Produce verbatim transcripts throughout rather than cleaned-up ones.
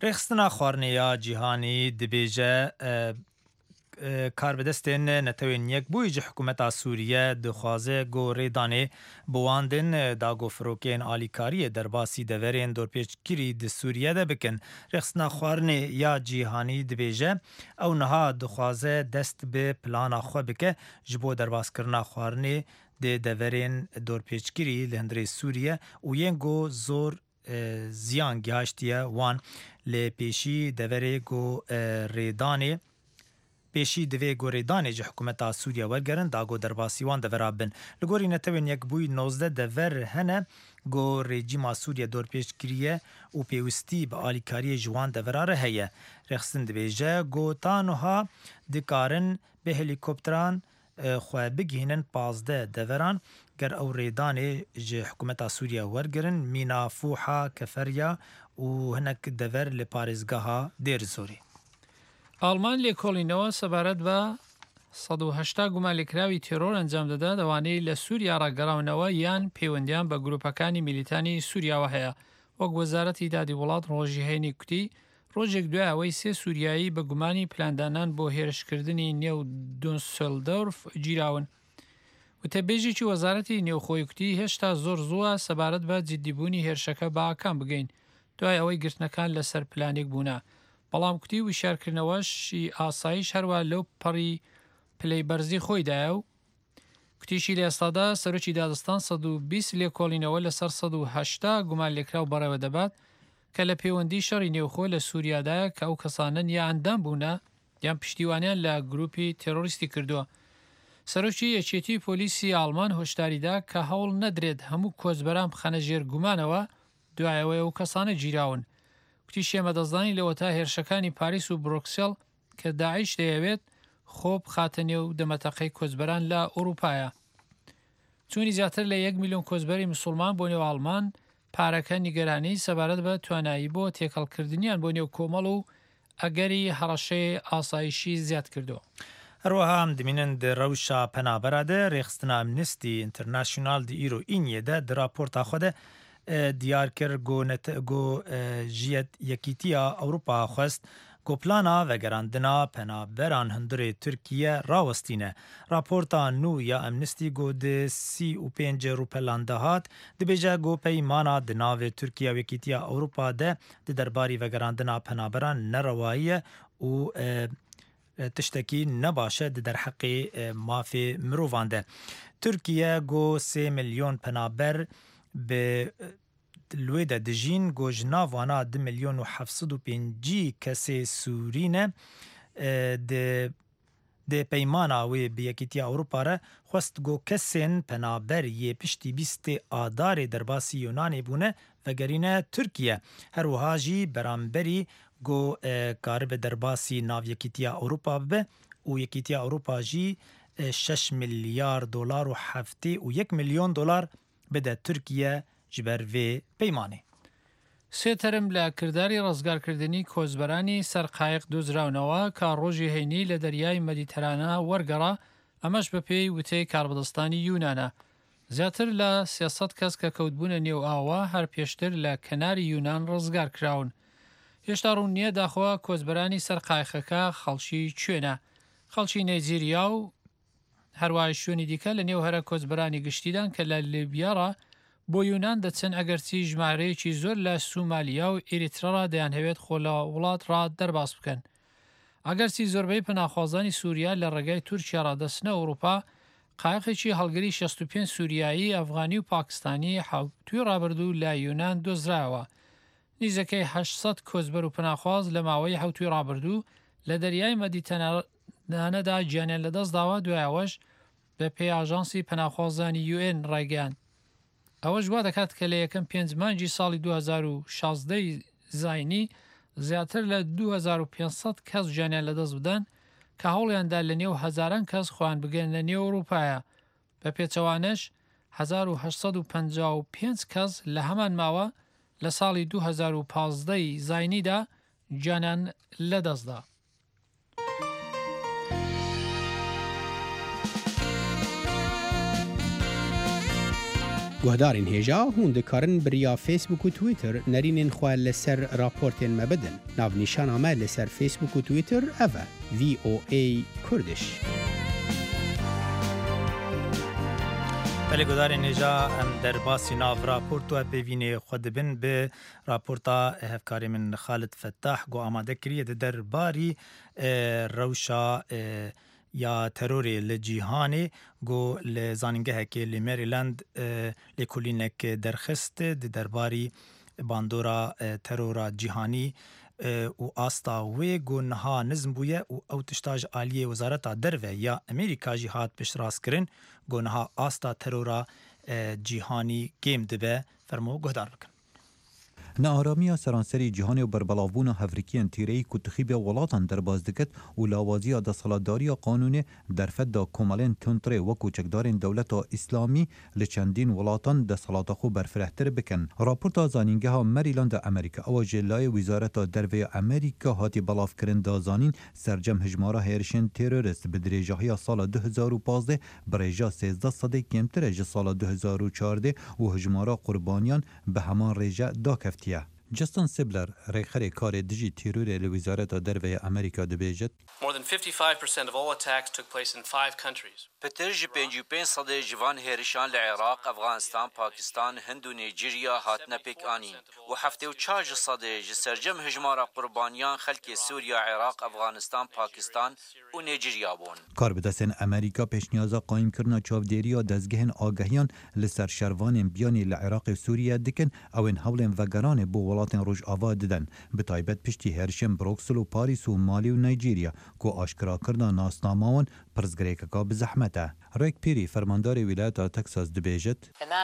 رخصتنا خواردنیا جیهانی دبیجه کار به دستین نتوین یک بویج حکومت سوریه دخوازه گو ریدانه بواندن داگو فروکین آلیکاری درباسی دورین دورپیچگیری د سوریه ده بکن. رخصتنا خواردنی یا جیهانی دبیجه او نها دخوازه دست به پلان خو بکه جبو درباس کرنا خواردنی د دورین دورپیچگیری لهندری سوریه و ینگو زور زیان گهاشتیه وان لپیشی دوره گو ریدانه پیشی دوی گو ریدانه جه حکومت سوریه ورگرن داگو درباسیوان دورابن لگوری نتوین یک بوی نوزده دور هنه گو رژیم سوریه دور پیشگیریه و پیوستی به آلیکاری جوان دوراره هیه رخصتن دویجه گو تانوها دکارن به هلیکوپتران خواه بگینن پازده دوران گر او ریدانه جه حکومت سوریه ورگرن مینا فوحا کفریا و هنک دور لپارزگاها دیر زوری. آلمان لیکولینەوە سەبارەت بە سەد و هەشتا گومانلێکراوی تێرۆر ئەنجام دەدا دەوانەی لە سووریا ڕاگەڕاونەوە یان پەیوەندیان بە گروپەکانی میلیتانی سووریاوە هەیە. وەک وەزارەتی دادی وڵات ڕۆژی هەینی کوتی ڕۆژێک دوای ئەوەی سێ سووریایی بە گومانی پلاندانان بۆ هێرشکردنی نێو دونسلدۆرف گیراون. وتەبێژێکی وەزارەتی نێوخۆی کوتی هێشتا زۆر زووە سەبارەت بە جددیبوونی هێرشەکە بە ئاکام بگەین دوای ئەوەی گرتنەکان لەسەر پلانێک بوونە. بەڵام کوتی وشارکردنەوەشی ئاسایش هەروە لەو پەڕی پلەی بەرزی خۆیدایە و کوتیشی لە ئێستادا سەرۆکی دادستان سەد و بیست لێکۆڵینەوە لەسەر سەد و هەشتا گومان لێکراو بەڕێوە دەبات کە لە پەیوەندی شەڕی نێوخۆ لە سووریادایە کە ئەو کەسانن یا ئەندام بوونە یان پشتیوانیان لە گروپی تێرۆریستی کردووە. سەرۆکی یەکێتی پۆلیسی ئاڵمان هۆشداریدا کە هەوڵ نەدرێت هەموو کۆچبەران بخەنە ژێر گومانەوە دوایەوەی ئەو کەسانە گیراون. کوتی شێمەدەزانی لەوە تا هێرشەکانی پاریس و بروکسل کە داعش دەیەوێت خۆ بخاتە نێو دەمەتەقەی کۆچبەران لە ئەوروپایە. چوونی زیاتر لە یەک میلیۆن کۆچبەری موسڵمان بۆ نێو ئاڵمان پارەکە نیگەرانی سەبارەت بە توانایی بۆ تێکەڵکردنیان بۆ نێو کۆمەڵ و ئەگەری هەڕەشەی ئاسایشی زیاد کردووە. هەروەها ئەم دمینن د ڕەوشا پەنابەرادە ڕێخستنا ئەمنستی ئینتەرناشیۆنال دی ئیرۆ ئینیەدە د راپۆرتا خۆدە دیار کرد گو نت گو جیت یکیتیا اروپا خواست گو پلانا وگراندنا پنابران هندره ترکیه راوستینه. راپورتا نو یا امنستی گو ده سی و پنج روپلانده هات ده بیجه گو پیمانا دناو ترکیه وکیتیا اروپا ده ده درباری وگراندنا پنابران نرواییه و تشتکی نباشه ده در حق مافی مروفانده. ترکیه گو سی میلیون پنابر به لویده دجین گوجنا وانا دو میلیون و هفتصد و پنجی کسی سورینه ده ده پیمانا و بیکیتی اروپا را خواست گو کسین پنابر یه پشتی بیست آدار درباسی یونانی بونه و گرینه ترکیه هر وحاجی برانبری گو کارب درباسی ناو یکیتی اروپا به و یکیتی اروپا جی شش میلیارد دلار و هفته و یک میلیون دلار بده ترکیه جبر وی پیمانه. سێ تەرم لە کردداری ڕزگارکردنی کۆچبەرانی سەرقایق دۆزراونەوە کە ڕۆژی هەینی لە دەریای مەدیتەرانە وەرگەڕا ئەمەش بە پێی وتەی کاربدەستانی یونانە. زیاتر لە سێسەد کەس کە کەوتبوونە نێو ئاوا هەر پێشتر لە کەناری یونان ڕزگار کراون. هێشتا ڕوون نییە داخوا کۆچبەرانی سەرقایقەکە خەڵکی کوێنە. خەڵکی نەیجیریا و هەروای شوێنی دیکە لە نێو هەرە کۆچبەرانی گشتیدان کە لە لیبیاڕە بۆ یونان دەچن ئەگەرچی ژمارەیەکی زۆر لە سومالیا و ئێریترەڕا دەیانهەوێت خۆ لە وڵات ڕا دەرباس بکەن. ئەگەرچی زۆربەی پەناخوازانی سووریا لە ڕێگای تورکیا ڕادەچنە ئەوروپا قایقێکی هەڵگری شەست و پێنج سووریایی ئەفغانی و پاکستانی حوتوی ڕابردوو لە یونان دۆزراوە. نیزەکەی هەشت سەد کۆچبەر و پەناخواز لە ماوەی حوتوی ڕابردوو لە دەریای مەدیتەرانەدا گیانیان لەدەست داوە دوایەوەش بە پێی ئاژانسی پەناخوازانی یو ئێن ڕایگەیاند. ئەوەش وا دەکات کە لە یەکەم پێنج مانگی ساڵی دوو هەزار و شازدە زاینی زیاتر لە دوو هەزار و پێنج سەد کەس گیانیان لەدەست بدەن کە هەوڵیاندا لە نێو هەزاران کەس خۆیان بگەن لە نێو ئەوروپایە. بە پێچەوانش هەزار و هەشت سەد و پەنجا و پێنج کەس لە هەمان ماوە لە ساڵی دوو هەزار و پانزدە زاینیدا گیانیان لەدەستدا. گهدارین هیجا هون دکارن بریا فیسبوک و تویتر نرینین خواه لسر راپورتین مبدن. ناو نیشان آمه لسر فیسبوک و تویتر اوه وی او ای کردش. بله گدار نجا ام در باسی ناو راپورت و ببینه خود بن به راپورتا هفکاری من خالد فتاح گو آماده کریه در باری روشا یا تروری لجیهانی گو لزانینگه که لمریلند لکولینک درخست در باری باندورا ترورا جیهانی و آستا و گو نها نظم بویه و او تشتاج آلیه وزارت دروه یا امریکا جهاد پیش راست کرن گو نها آستا ترورا جیهانی گیم دبه فرمو گهدار بکن. ناآرامی سرانسری جهان و بربلاوون هفریکیان تیری کتخیب ولاتان در باز دکت و لاوازی دستالداری قانون در فد کمالین تونتره و کوچکدارین دولت اسلامی لچندین ولاتان دستالات خو برفرهتر بکن. راپورت زانینگه ها مریلاند امریکا او جلای وزارت دروه امریکا هاتی بلاف کرن دازانین سرجم هجمارا هیرشن تروریست به درجه سال دو هزار و پانزده برجا سیزده صده کمتر از سال دو هزار و چهارده و هجمارا قربانیان به همان رجا دا کفت. جستن سیبلر ریخر کار دیجی تیرور لوزارت دروه امریکا دبیجت. More than fifty-five percent of all attacks took place in five countries. پترج پنج و پنج صد جوان هرشان لعراق، افغانستان، پاکستان، هند و نیجریه هاتنه پیک آنین و هفته و چهار صد جسرجم هجمارا قربانیان خلک سوریا، عراق، افغانستان، پاکستان و نیجریه بون. کار بدستن امریکا پیشنیازا قایم کرنا چاودێری و دەستگەهên ئاگەهیان لەسەر شەروانên بیانی لە عێراق و سووریا dikin ew ên hewlên vegeranê بۆ welatên Rojava didin bi taybet piştî herişên Bruxelles û Parîs û Malî û Nîjerya ku aşkirakirina nasnama wan pirzgirêkeka bi zehmet e. Rick Perry fermandarê wîlayeta Texas dibêjit.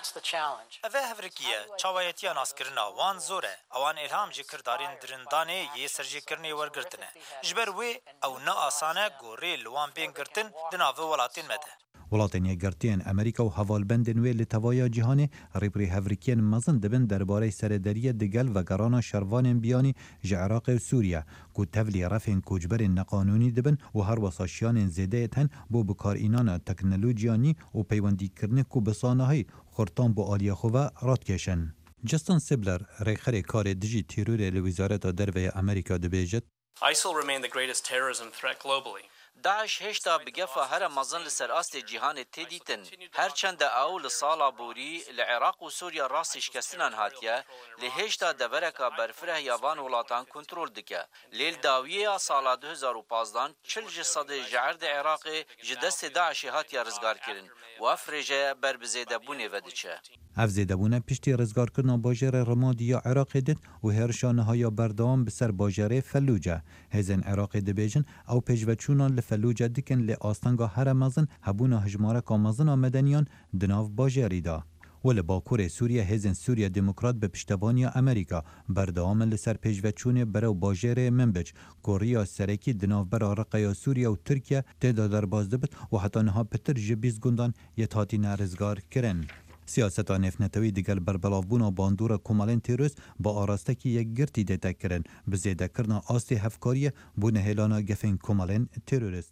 Ev hevrekiye çawayetiya naskirina wan zor e. Ewan ilham ji kirdarên dirindanê yê serjêkirinê wergirtine. Ji ber wê ew ne asan e gorê li wan bên girtin di navê welatên me de. Welatên yekgirtiyên Amerîka û hevalbendên wê li tevaya cîhanê rêbirî hevrikiyên mezin dibin derbarê serêderiyê digel vegerana şervanên biyanî ji Iraqê û Sûriye ku tevlî refên koçberên neqanûnî dibin û her wesaşiyanên zêdeyê tên bo bikarînana teknolojiyanî û peywendîkirinê ku bi sanahî xurtan bo aliya xwe ve radkêşin. Justin Sibler rêxerê karê dijî tîrorê li Wîzareta Derveyê Amerîka dibêjit. ISIL remain the greatest terrorism threat globally. داعش هشتا بگفا هر مزن لسر آست جهان تدیتن هرچند او لسالا بوری لعراق و سوریا راستش کسنان هاتیه لهشتا دورکا برفره یابان ولاتان کنترول دکه لیل داویه سالا دو هزار و پانزده چل جسد جعرد عراق جدست داعش هاتیه رزگار کرن و افرجه بربزیده بونه ودچه اف زیدبونه پشتی رزگار کرنا باجر رمادی عراق دید و هرشانه های بردوام بسر باجر فلوجه هزن عراق دبیجن او پیجوچونان لفلوجه دکن لی آستانگا هر مزن هبونا هجماره کامزن آمدنیان دناف باجری دا و لباکور سوریه هزن سوریه دموکرات به پشتبانی امریکا بردوام لسر پیجوچونه برو باجر منبج کوریا سرکی دناف برا رقیا سوریه و ترکیه تدا در بازدبت و حتی نها پتر جبیز گندان یتاتی نرزگار کرن. سیاست نفنتوی دیگر بربلافبونا باندورا کمالین تیروس با آراستکی یک گرتی دیتا کرن به زیده کرنا آستی هفکاری بونه هلانا گفین کمالین تیروریست.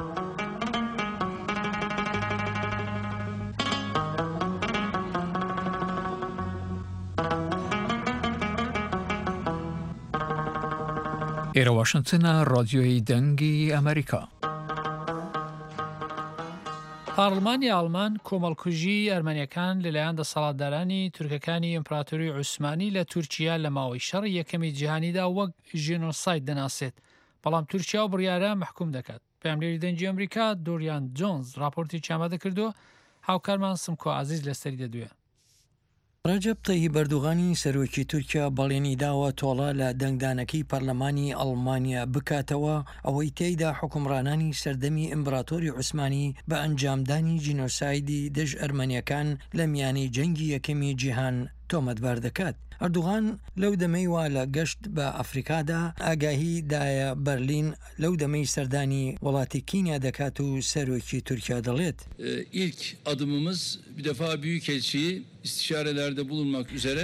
ایرا واشنطن رادیوی دنگی امریکا. پارلمانی ئالمان کۆمەڵکوژی ئەرمەنیەکان لەلایەن دەسەڵاتدارانی تورکەکانی ئیمپراتۆری عوسمانی لە تورکیا لە ماوەی شەڕی یەکەمی جیهانیدا وەک ژینۆساید دەناسێت بەڵام تورکیا و بڕیارە محکوم دەکات. پەیامدەری دەنگی ئەمریکا دۆریان جۆنز راپۆرتی چامادە کردو هاوکارمان سمکۆ عەزیز لەسەری دەدوێت. ڕەجەب تەییب ئەردوغانی سەرۆکی تورکیا بەڵێنی داوە تۆڵە لە دەنگدانەکەی پەرلەمانی ئەڵمانیا بکاتەوە ئەوەی تێیدا حکومڕانانی سەردەمی ئیمپراتۆری عوسمانی بە ئەنجامدانی جینۆسایدی دژ ئەرمەنیەکان لە میانەی جەنگی یەکەمی جیهان تۆمەتبار دەکات. ئەردوغان لەو دەمەی وا لە گەشت بە ئەفریقادا ئاگاهی دایە بەرلین لەو دەمەی سەردانی وڵاتی کینیا دەکات و سەرۆکی تورکیا دەڵێت. İlk adımımız bir defa Büyükelçiyi istişarelerde bulunmak üzere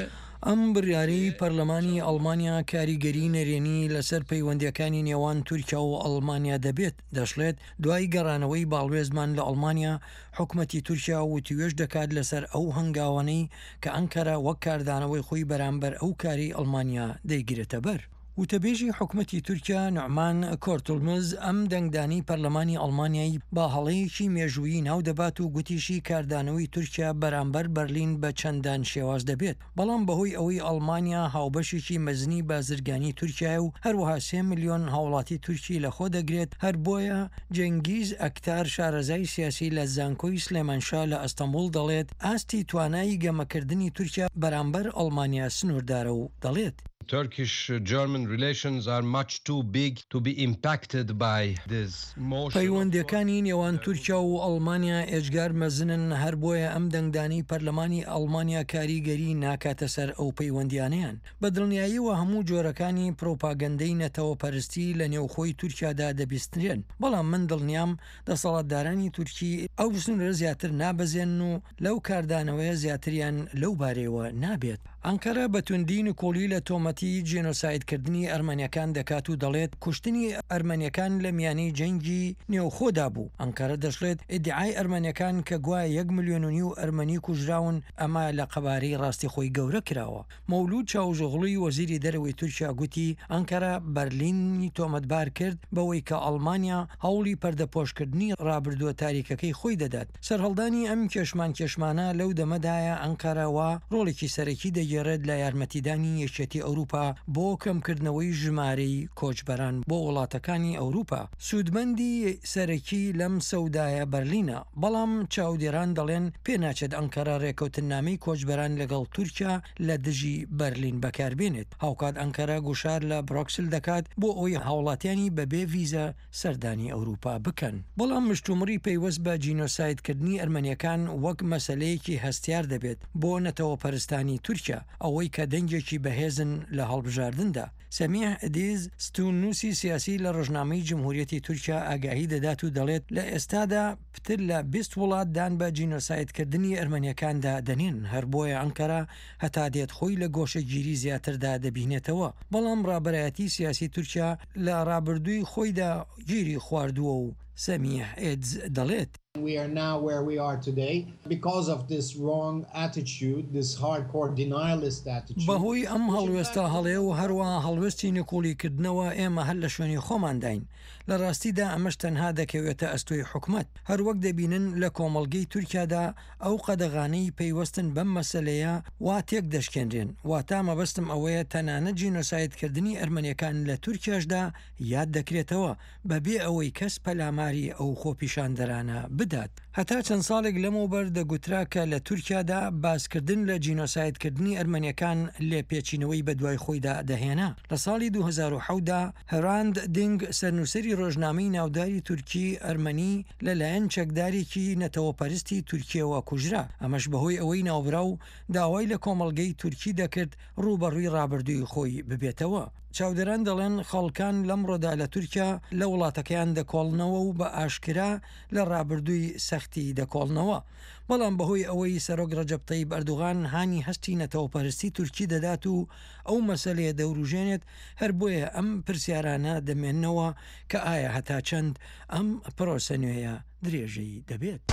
ئەم بڕیارەی پەرلەمانی ئەڵمانیا کاریگەری نەرێنی لەسەر پەیوەندیەکانی نێوان تورکیا و ئەڵمانیا دەبێت دەشڵێت دوای گەڕانەوەی باڵوێزمان لە ئەڵمانیا حکومەتی تورکیا وتیوێژ دەکات لەسەر ئەو هەنگاوانەی کە ئەنکەرە وەک کاردانەوەی خۆی بەرامبەر ئەو کاری ئەڵمانیا دەیگرێتە بەر. وتەبێژی حکومەتی تورکیا نوعمان کۆرتڵمز ئەم دەنگدانی پەرلەمانی ئەڵمانیایی با هەڵەیەکی مێژوویی ناو دەبات و گوتیشی کاردانەوەی تورکیا بەرامبەر بەرلین بە چەندان شێواز دەبێت بەڵام بەهۆی ئەوەی ئەڵمانیا هاوبەشێکی مەزنی بازرگانی تورکیا و هەروەها سێ ملیۆن هاوڵاتی تورکی لەخۆ دەگرێت هەر بۆیە جەنگیز ئەکتار شارەزای سیاسی لە زانکۆی سلێمانشا لە ئەستەمبول دەڵێت ئاستی توانایی گەمەکردنی تورکیا بەرامبەر ئەڵمانیا سنووردارە و دەڵێت Turkish-German relations are much too big to be impacted by this motion. پەیوەندیەکانی نێوان تورکیا و ئەڵمانیا ئێجگار مەزنن هەر بۆیە ئەم دەنگدانی پەرلەمانی ئەڵمانیا کاریگەری ناکاتە سەر ئەو پەیوەندیانیان بە دڵنیاییەوە هەموو جۆرەکانی پرۆپاگەندەی نەتەوە پەرستی لە نێوخۆی تورکیادا دەبیسترێن بەڵام من دڵنیام دەسەڵاتدارانی تورکی ئەو سنوورە زیاتر نابەزێن و لەو کاردانەوەیە زیاتریان لەو بارەوە نابێت. ئەنکەرە بەتوندی نکۆلی لە تۆمەتی جێنۆسایدکردنی ئەرمەنیەکان دەکات و دەڵێت کوشتنی ئەرمەنیەکان لە میانەی جەنگی نێوخۆدا بوو. ئەنکەرە دەشڵێت ئیدعای ئەرمەنیەکان کە گوایە یەک ملیۆن و نیو ئەرمەنی کوژراون ئەمە لە قەبارەی ڕاستی خۆی گەورە کراوە. مەولود چاوژۆغڵی وەزیری دەرەوەی تورکیا گوتی ئەنکەرە بەرلینی تۆمەتبار کرد بەوەی کە ئەڵمانیا هەوڵی پەردەپۆشکردنی ڕابردووە تاریکەکەی خۆی دەدات. سەرهەڵدانی ئەم کێشمان کێشمانە لەو دەمەدایە ئەنکەرەوە ڕۆڵێکی سەرەکی دەگێڕێت لە یارمەتیدانی یەکێتی ئەوروپا بۆ کەمکردنەوەی ژمارەی کۆچبەران بۆ وڵاتەکانی ئەوروپا. سوودمەندی سەرەکی لەم سەودایە بەرلینە بەڵام چاودێران دەڵێن پێناچێت ئەنکەرە ڕێکەوتنامەی کۆچبەران لەگەڵ تورکیا لە دژی بەرلین بەکاربێنێت. هاوکات ئەنکەرە گوشار لە بڕۆکسل دەکات بۆ ئەوی هاوڵاتیانی بەبێ ڤیزە سەردانی ئەوروپا بکەن. بەڵام مشتومڕی پەیوەست بە جینۆسایدکردنی ئەرمەنیەکان وەک مەسەلەیەکی هەستیار دەبێت بۆ نەتەوە پەرستانی تورکیا ئەوەی کە دەنگێکی بەهێزن لە هەڵبژاردندا. سەمیح ئەدیز ستونوسی سیاسی لە ڕۆژنامەی جمهوریەتی تورکیا ئاگاهی دەدات و دەڵێت لە ئێستادا پتر لە بیست وڵات دان بە جینۆسایدکردنی ئەرمەنیەکاندا دەنێن هەر بۆیە ئەنکەرە هەتا دێت خۆی لە گۆشەگیری زیاتردا دەبینێتەوە بەڵام ڕابەرایەتی سیاسی تورکیا لە ڕابردووی خۆیدا گیری خواردووە و سەمیح ئێدز دەڵێت. We are now where we are today because of this wrong attitude, this hardcore denialist attitude. بەهۆی ئەم هەڵوێستا هەڵێ و هەروە هەڵوێستی نکۆلیکردنەوە ئێمە هەر لە شوێنی خۆمانداین. لە ڕاستیدا ئەمەش تەنها دەکەوێتە ئەستۆی حکومت. هەروەک دەبینن لە کۆمەڵگەی تورکیادا ئەو قەدەغانەی پەیوەستن بەم مەسەلەیە وا تێک دەشکێنرێن. واتە مەبەستم ئەوەیە تەنانەت جینۆسایدکردنی ئەرمەنیەکان لە تورکیاشدا یاد دەکرێتەوە بەبێ ئەوەی کەس پەلاماری ئەو خۆپیشاندەرانە بدات. هەتا چەند ساڵێک لەمەوبەر دەگوترا کە لە تورکیادا باسکردن لە جینۆسایدکردنی ئەرمەنیەکان لێ پێچینەوەی بە دوای خۆیدا دەهێنا. لە ساڵی دوو هەزار و حەوتدا هەراند دینگ سەرنووسری ڕۆژنامەی ناوداری تورکی ئەرمەنی لەلایەن چەکدارێکی نەتەوەپەرستی تورکیەوە کوژرا. ئەمەش بەهۆی ئەوەی ناوبرا و داوای لە کۆمەڵگەی تورکی دەکرد ڕوبەڕووی ڕابردووی خۆی ببێتەوە. چاودێران دەڵێن خەڵکان لەم ڕۆدا لە تورکیا لە وڵاتەکەیان دەکۆڵنەوە و بە ئاشکرا لە ڕابردووی سەختی دەکۆڵنەوە. بەڵام بەهۆی ئەوەی سەرۆک ڕەجەب تەیب ئەردوغان هانی هەستی نەتەوەپەرستی تورکی دەدات و ئەو مەسەلەیە دەوروژێنێت هەر بۆیە ئەم پرسیارانە دەمێننەوە کە ئایا هەتا چەند ئەم پرۆسە نوێیە درێژەی دەبێت.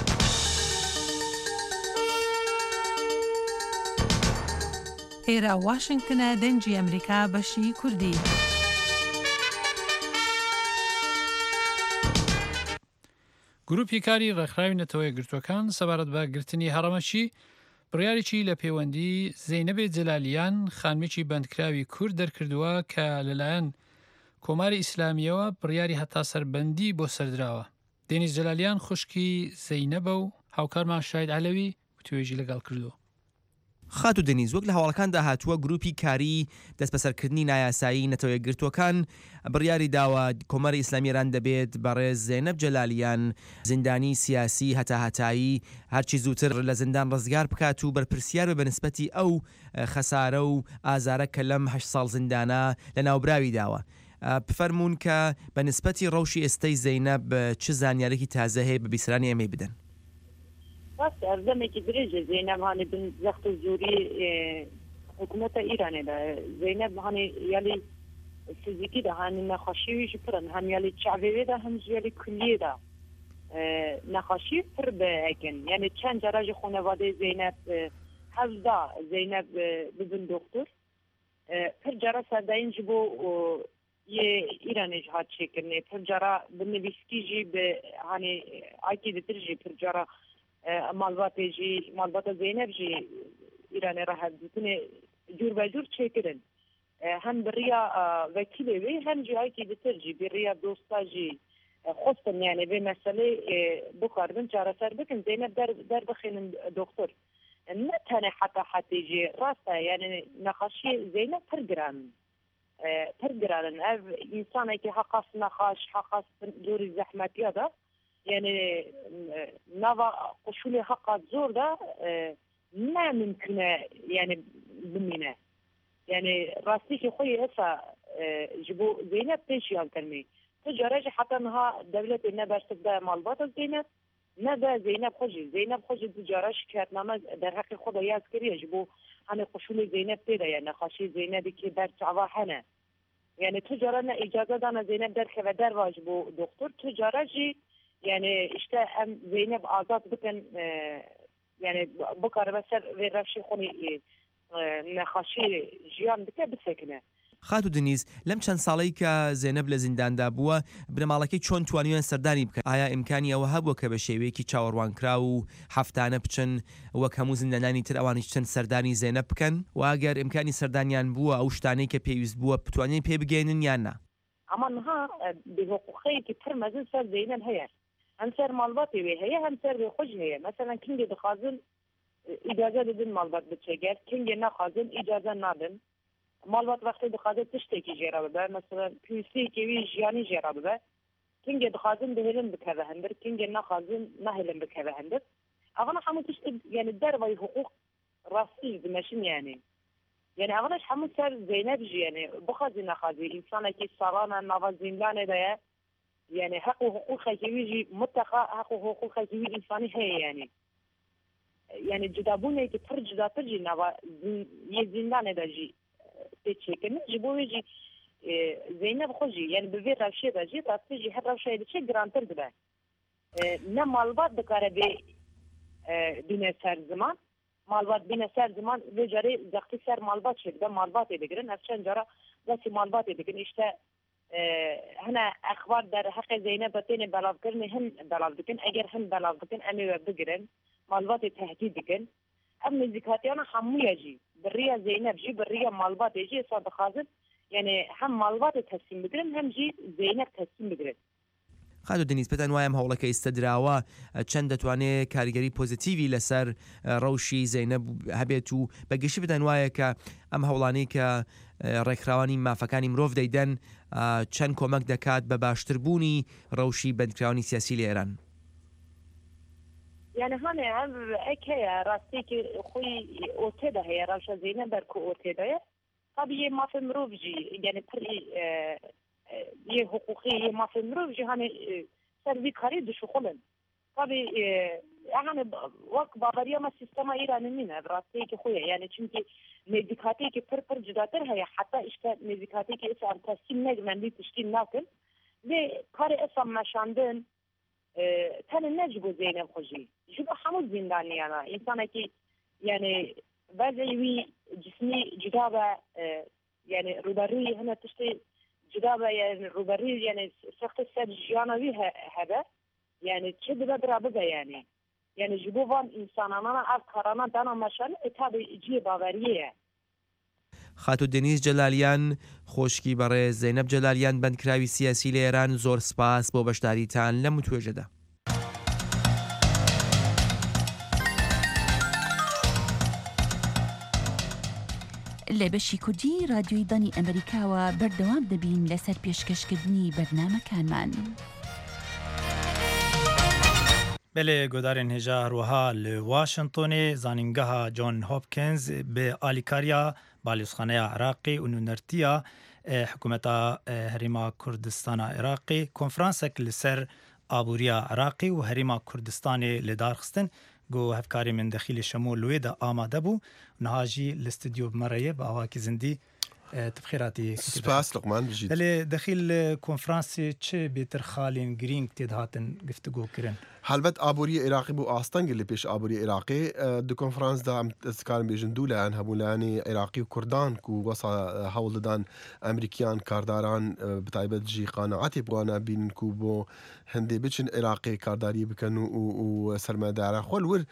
ئێرە واشنگتنە دەنجی ئەمریکا بەشی کوردی. گروپی کاری ڕێکخراوی نەتەوەی گرتوەکان سەبارەت بە گرتنی هەڕەمەچی بڕیارێکی لە پەیوەندی زەینەبێ جەلالیان خانمێکی بەندکراوی کورد دەرکردووە کە لەلایەن کۆماری ئیسلامیەوە بڕیاری هەتا سەربەندی بۆ سەردراوە. دێنیس جەلالیان خوشکی زەینەبە و هاوکارمان شاید عەلەوی توێژی لەگەڵ کردووە. خات و دەنیز وەک لە هەواڵەکاندا هاتووە گروپی کاری دەست بەسەرکردنی نایاسایی نەتەوەی گرتوەکان بڕیاری داوە کۆمەری ئیسلامی ئێران دەبێت بەڕێز زەینەب جەلالیان زیندانی سیاسی هەتا هەتایی هەرچی زووتر لە زیندان ڕزگار بکات و بەرپرسیار بە بەنسبەتی ئەو خەسارە و ئازارە کە لەم هەشت ساڵ زیندانە لە ناوبراوی داوە. بفەرمونون کە بە نسبەتی ڕەوشی ئێستەی زەینەب چ زانیارێکی تازە هەیە بە بیسرانی ئێمەی بدەن. ڕاستی ئەردەمێکی درێژە زەینەب هانی بن زەخت و زووری حکومت ایران ده زینب هانی یالی فیزیکی ده هانی نخاشی جپرن هم یالی شعبی ده هم یالی کلیه ده نخاشی پر بکن یعنی چند جراج خانواده زینب هفده زینب ببن دکتر پر جرا سردین جبو یه ایران جهاد شکرنه پر جرا بنویسکی جی به هانی آکی دتر جی پر جرا مالبات جی مالبات زینب جی ایران راحت بتونه جور به جور شکرن هم بریا وکیلی وی هم جی آکی دتر جی بریا دوستا جی خصوصا يعني بمسألة بخاردن جارة سر بكن زينب در در بخين دكتور ما تاني حتى حتى يجي راسه يعني نقاشي زينب فرقران فرقران اف انسان كي حقاس نقاش حقاس دور الزحمات هذا يعني نضع قشولي حقا زور ده ما ممكن يعني بمينه يعني راسي خوي هسه جبو زينب تيشي الكلمه تجارج حتى انها دولة النبر تبدا مالبات زينب نبا زينب خوجي زينب خوجي تجارج كاتنامه در حق خود یاد کری جبو هنه قشول زينب تيدا يعني خاشي زينب كي بر تعوا حنا يعني تجارنا اجازه دانا زينب در خو در واجبو دكتور تجارجي يعني اشتا ام زينب آزاد بكن يعني بكره بس رفشي خوني نخاشي جيان بك بسكنه خاتو دنیز لەم چەند ساڵەی کە زێنەب لە زینداندا بووە بنەماڵەکەی چۆن توانیویان سەردانی بکەن ئایا ئیمکانی ئەوە هەبووە کە بە شێوەیەکی چاوەڕوانکرا و هەفتانە بچن وەک هەموو زیندانانی تر ئەوانیش چەند سەردانی زێنەب بکەن و ئەگەر ئیمکانی سەردانیان بووە ئەو شتانەی کە پێویست بووە بتوانین پێ بگەێنن یان نا ئەمانها بحقوقەیەکی پر مەزن سەر زێنەب هەیە هەم سەر ماڵباتی وێ هەیە هەم سەر وێ خۆش هەیە مەسەلەن کینگێ دەخوازن ئیجازە دەدن ماڵبات بچێگەر کینگێ ناخوازن ئیجازە نادن مالبات وقتی دخوازن تشتێکی جێرا ببە مثلا پێویستەیەکی وی ژیانی جێرا ببە کینگێ دخوازن بهێلن بکەوە هەندر کینگێ ناخوازن نهێلن بکەوە هەندر ئەوانە هەموو تشت يعني دەرەوەی حقوق ڕاستی دمەشن يعني يعني ئەوانەش هەموو سەر زێنەب ژی يعني بخوازی نەخوازی ئینسانێکی ساڵانە ناوە زیندانێدایە يعني حق و حقوقێکی ویژی متەقا حق و حقوقێکی وی ئینسانی هەیە يعني يعني جدابوونێکی پر جداتر جی ناوە یە زیندانێدا ژی تشكل جبويجي زينب خوجي يعني بفي راشي راجي تاسجي هر راشي دشي جرانتر دبا نه مالبات بكاربي بين سر زمان مالبات بين سر زمان بجاري زختي سر مالبات شد مالبات يدغرن عشان جرا بس مالبات يدغن اشتا هنا اخبار در حق زينب بتين بلاغ كرني هم بلاغ دكن اگر هم بلاغ دكن امي بغرن مالبات تهديد دكن ام زكاتيانا حمويجي بريا زينب جي بريا مالبات يجي صاد خازن يعني هم مالبات تسليم بگرن هم جي زينب تسليم بگرن خاتو دنیز پێتان وایم هەوڵەکە ئیستەدراوە چەند دەتوانێت کاریگەری پۆزیتیوی لەسەر ڕەوشی زەینەب هەبێت و بەگشتی بدەن وایە کە ئەم هەوڵانەی کە ڕێکخراوانی مافەکانی مرۆڤ دەیدەن چەند کۆمەک دەکات بە باشتربوونی ڕەوشی بەندکراوانی سیاسی لە ئێران يعني هنا هم اكيا راستيكي خوي اوتيدا هي راشا زينب بركو اوتيدا طبيعي ما في مروفجي يعني بري يه حقوقي ما في مروفجي هاني سربي كاري دشو خلن طبيعي يعني وقت بابريا ما سيستما ايران منها راستيكي خويا يعني چونكي ميديكاتيكي پر پر جداتر هي حتى اشتا ميديكاتيكي اسا تسليم نجمن دي تشكيل ناكل لي كاري اسا مشاندن تن نجبو زينب خوجي جبو حمود زنداني أنا إنسانة كي يعني بعضي جسمي جدابة يعني روبري هنا تشتي جدابة يعني روبري يعني سخت السد جيانا بيها هذا يعني تشد بدرا بدا يعني يعني جبو فان إنسان أنا أفكارنا دانا مشان إتابي جي باورية خاتو دنیز جلالیان خۆشکی بەڕێز زەینەب جەلالیان بەندکراوی سیاسی لە ئێران زۆر سپاس بۆ بەشداریتان لەم توێژەدا. لە بەشی کوردی رادیۆی دانی ئەمریکاوە بەردەوام دەبین لەسەر پێشکەشکردنی بەرنامەکانمان. بله گودارین هجا روها لواشنطن زانینگاه جون هاپکینز به آلیکاریا بالیسخانه عراقی و نونرتیا حکومت هریما کردستان عراقی کنفرانسک لسر آبوریا عراقی و هریما کردستان لدارخستن گو هفکاری من دخیل شمول لویدا آماده بو نهاجی الاستودیو بمرایه با آواکی زندی تبخيراتي سباس لقمان بجيت اللي دخيل كونفرنسي تشي بيتر خالين جرينج تيدهاتن قفتقو كرن هلبت آبوری عراقی بو آستانگ اللي پیش آبوری عراقی دو کنفرانس دا تذكار بيجن دولا عن هبولاني عراقي وكردان كو وصا هول دان امريكيان كارداران بتايبت جي قناعتي بوانا بين كو بو هندي بيچن عراقي كارداري بكن و سرمدار خول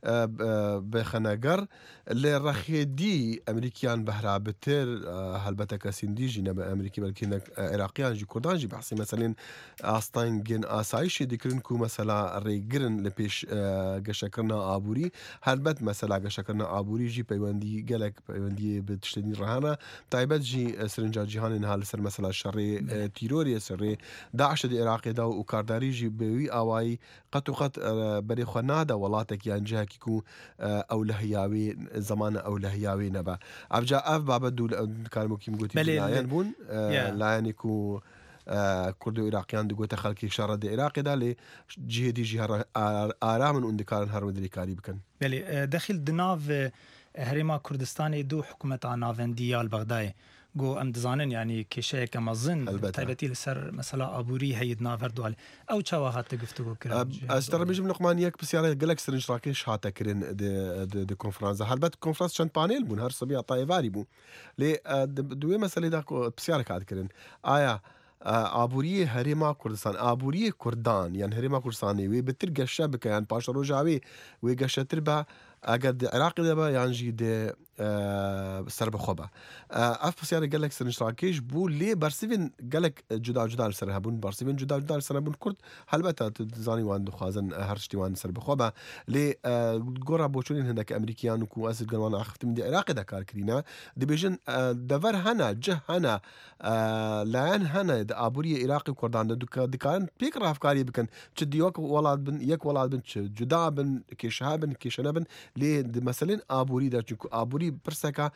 بخناجر اللي رخي دي امريكيان بهرا بتر هلبتك سندي جينا بامريكي بلكن عراقيان جي كردان جي بحسي مثلا آستانگين آسايش ديكرن كو مثلا ريگرن لپیش گشکرنا آبوری هلبت مثلا گشکرنا آبوری جی پیوندی گلک پیوندی بتشتنی رهانا تایبت جی سرنجا جهان نهال سر مثلا شر تيروري سر داعش دی عراق دا و کارداری جی بوی آوای قط قط بری خنادا ولاتك یان جه کیکو اولهیاوی زمان اولهیاوی نبا ابجا اف بابا دول کارمو کیم گوتی لاین بون لاینکو كردو عراقيان دقوة خلقي شارد عراقي دا لي جهدي جهة آرام من اندكارن هر ودري كاري بكن بلي داخل دناف هرما كردستاني دو حكومة نافندية البغداي جو ام دزانن يعني كشيء كما ظن تايبتي لسر مثلا ابوري هي دنافر دوال او تشواهات تقفتو كرا استر بيجم لقمان ياك بس يعني قالك سرنج راكيش هاتا كرين دي دي كونفرنس هلبت كونفرنس شان بانيل بون هر صبي طايفاري بو لي دوي مساله دا بس يعني قاعد كرين ايا آبوری هرما کردستان آبوری کردان یعنی هرما کردستانی وی بتر گشته بکن یعنی پاش رو جاوی وی گشته تر با اگر عراقی دبا یعنی جی سر بخوبه اف بسیار گلک سرنشراکیش بو لی برسیفین گلک جدا جدا سر هبون برسیفین جدا جدا سر هبون کرد هلبته تزانی وان دخوازن هر شتی وان سر بخوبه لی گورا بوچونین هندک امریکیان و کو اصل گلوان اخفت من دی عراقی دا کار کرینا دی بیجن دور هنا جه هنا لان هنا دا آبوری عراقی کردان دا دکارن پیک رافکاری بکن چه دیوک ولاد بن یک ولاد بن چه جدا بن کشها بن کشنا بن لی مثلا آبوری دا چونکو آبوری برسكا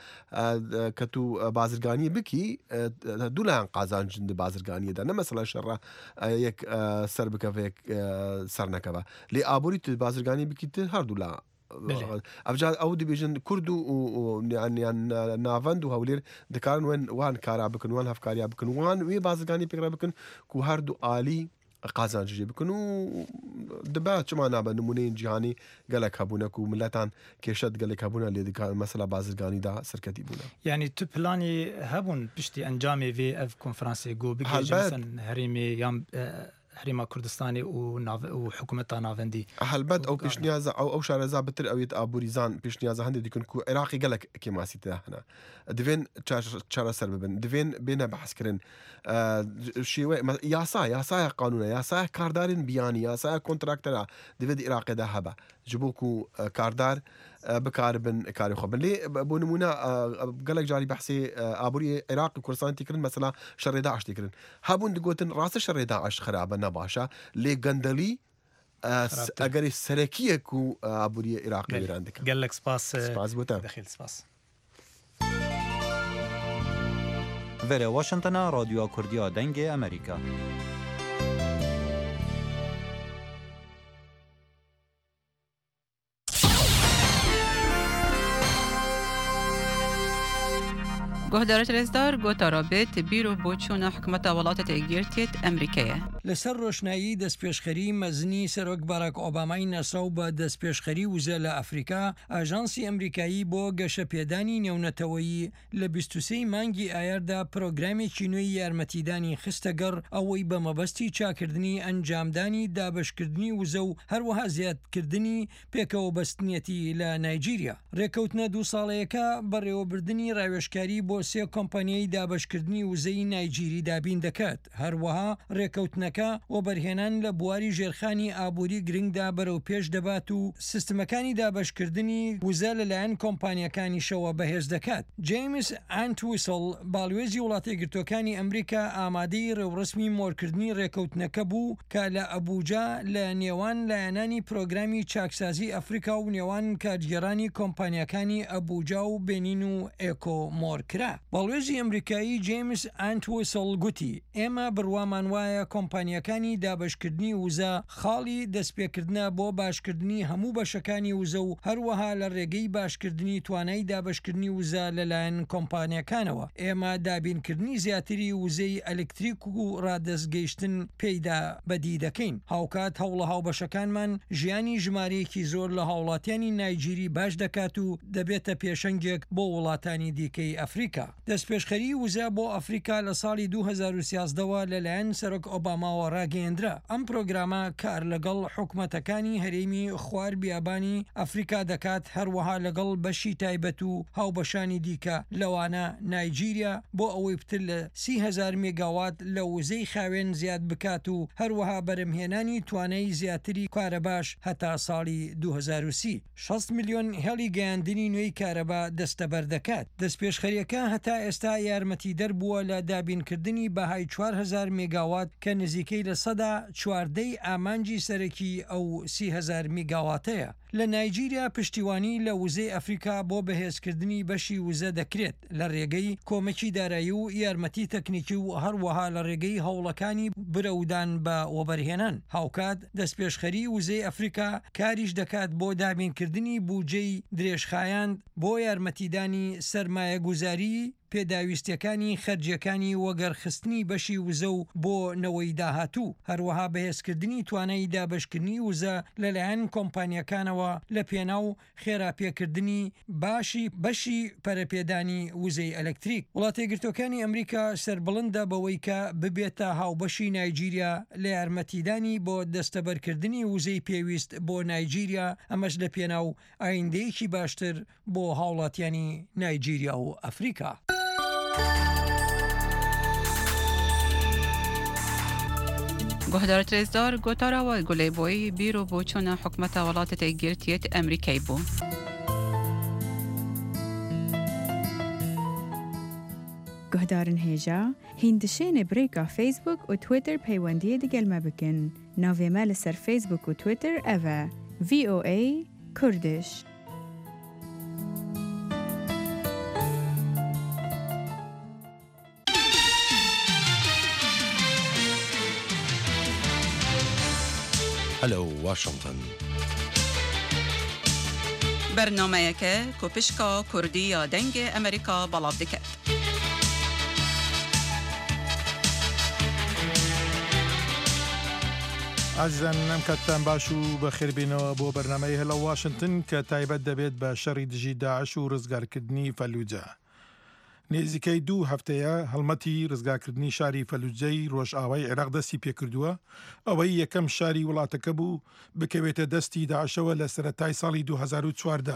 كتو بازرگاني بكي دولا قازان جند بازرگاني دا مثلا شر يك سربك فيك سرنكبا لي ابوري بازرگاني بكي هر دولا افجاد او دي بيجن كردو يعني نافندو هولير دكارن وين وان كارا بكن وان هفكاريا بكن وان وي بازرگاني بكرا بكن كو هر دو آلي قازان جي بكنو دبا چما نابا نمونين جهاني قالك هبونك وملاتان كيشت قالك هبونا اللي مثلا بازرگاني دا سركتي بونا يعني تو بلاني هبون بشتي انجامي في اف كونفرنسي جو بيجي مثلا هريمي يام هريما كردستاني وحكومتها نافندي هلبت او بيشنيازا او او شارزا بتر او ابوريزان بيشنيازا هندي ديكون كو عراقي قالك كيما سيته هنا دفين تشار سربن دفين بينا بحث كرن شيء ياسا ياسا قانون ياسا كاردارين بياني ياسا كونتراكترا دفيد عراقي ده هبا جبوكو كاردار بكاربن كاري خبن لي بونمونا قالك جاري بحثي ابوري عراقي كردستان تكرن مثلا شر داعش تكرن هابون دقوتن راس شر داعش خرابه نباشا لي غندلي اگر سرکیه کو ابوری عراقی عندك قال لك سباس سباس بوتا دخيل سباس وره واشنطن رادیو کردیا دنگ امریکا گهدارت رزدار گوتا رابط بیرو بوچون حکمت ولایت تگیرتیت امریکیه لسر روشنایی دست پیشخری مزنی سروک باراک اوبامای نساو با دست پیشخری وزل افریقا اجانسی امریکایی با گش پیدانی نونتویی لبیست و سه مانگی آیر دا پروگرامی چینوی یارمتیدانی خستگر اوی با مبستی چاکردنی انجامدانی دابشکردنی وزو هر وها زیاد کردنی پیکو بستنیتی لنایجیریا ریکوتنا دو ساله که بریو بردنی روشکاری با سه کمپانیای دابشکردنی وزەی نایجیری دابین دەکات هەروەها ڕێکەوتنەکە و بەرهێنان لە بواری ژێرخانی ئابووری گرنگدا بەرەو پێش دەبات و سیستمەکانی دابشکردنی وزە لەلایەن کۆمپانیەکانی شەوە بەهێز دەکات. جیمس ئانتویسل باڵوێزی وڵاتە یەکگرتووەکانی ئەمریکا ئامادەی ڕێوڕسمی مۆرکردنی ڕێکەوتنەکە بوو کە لە ئەبوجا لە نێوان لایەنانی پرۆگرامی چاکسازی ئەفریقا و نێوان کاتژێرانی کۆمپانیەکانی ئەبوجا و بێنین و ئێکۆ مۆرکرا. باڵوێزی ئەمریکایی جیمس ئانتویسل گوتی ئێمە بڕوامان وایە کۆمپانیەکانی کۆمپانیەکانی دابشکردنی وزە خاڵی دەستپێکردنە بۆ باشکردنی هەموو بەشەکانی وزە و هەروەها لە ڕێگەی باشکردنی توانای دابشکردنی وزە لەلایەن کۆمپانیەکانەوە. ئێمە دابینکردنی زیاتری وزەی ئەلکتریک و ڕادەستگەیشتن پێیدا بەدی دەکەین. هاوکات هەوڵە هاوبەشەکانمان ژیانی ژمارەیەکی زۆر لە هاوڵاتیانی نایجیری باش دەکات و دەبێتە پێشەنگێک بۆ وڵاتانی دیکەی ئەفریقا. دەستپێشخەری وزە بۆ ئەفریقا لە ساڵی دوو هەزار و سیازدەوە لەلایەن سەرۆک ئۆباماوە ڕاگەیەندرا. ئەم پرۆگرامە کار لەگەڵ حکومەتەکانی هەرێمی خوار بیابانی ئەفریقا دەکات، هەروەها لەگەڵ بەشی تایبەت و هاوبەشانی دیکە لەوانە نایجیریا بۆ ئەوەی پتر لە سی هەزار مێگاوات لە وزەی خاوێن زیاد بکات و هەروەها بەرەمهێنانی توانای زیاتری کارەباش هەتا ساڵی دوو هەزار و سی. شەست میلیۆن هێڵی گەیاندنی نوێی کارەبا دەستەبەر دەکات. دەستپێشخەریەکە هەتا ئێستا یارمەتی دەربووە لە دابینکردنی بەهای چوار هەزار مێگاوات کە نزیکەی لە سەدا چواردەی ئامانجی سەرەکی ئەو سی هەزار میگاواتەیە. لە نایجیریا پشتیوانی لە وزەی ئەفریقا بۆ بەهێزکردنی بەشی وزە دەکرێت لە ڕێگەی کۆمەکی دارایی و یارمەتی تەکنیکی و هەروەها لە ڕێگەی هەوڵەکانی برەودان بە وەبەرهێنان. هاوکات دەستپێشخەری وزەی ئەفریقا کاریش دەکات بۆ دابینکردنی بوجەی درێژخایاند بۆ یارمەتیدانی سەرمایە گوزاری پێداویستیەکانی خەرجیەکانی وەگەرخستنی بەشی وزە و بۆ نەوەی داهاتوو، هەروەها بەهێزکردنی توانای دابشکردنی وزە لەلایەن کۆمپانیەکانەوە لە پێناو خێراپێکردنی باشی بەشی پەرەپێدانی وزەی ئەلکتریک. وڵاتە یەکگرتووەکانی ئەمریکا سەربڵندە بەوەی کە ببێتە هاوبەشی نایجیریا لە یارمەتیدانی بۆ دەستەبەرکردنی وزەی پێویست بۆ نایجیریا، ئەمەش لە پێناو ئایندەیەکی باشتر بۆ هاوڵاتیانی نایجیریا و ئەفریقا. گهدار ترزدار گوتارا و گلی بوی بیرو بوچون حکمت ولات تگیرتیت امریکای بو. گهدارن هیجا هندشین بریکا فیسبوک و تویتر پیوندی دیگل مبکن. ناوی مال سر فیسبوک و تویتر اوه وی او ای کردش. هلو واشنطن. برنامه که کوپشکا کردی یا دنگ امریکا بلاب دکت. عزیزان نم کتان باشو بخیر بینەوە بۆ بەرنامەی هەلە واشنگتن کە تایبەت دەبێت بە شەڕی دژی داعش و ڕزگارکردنی فەلوجە. نێزیکەی دوو هەفتەیە هەڵمەتی ڕزگارکردنی شاری فەلوجەی ڕۆژئاوای عێراق دەستی پێکردووە، ئەوەی یەکەم شاری وڵاتەکە بوو بکەوێتە دەستی داعشەوە لە سەرەتای ساڵی دوو هەزار و چواردە.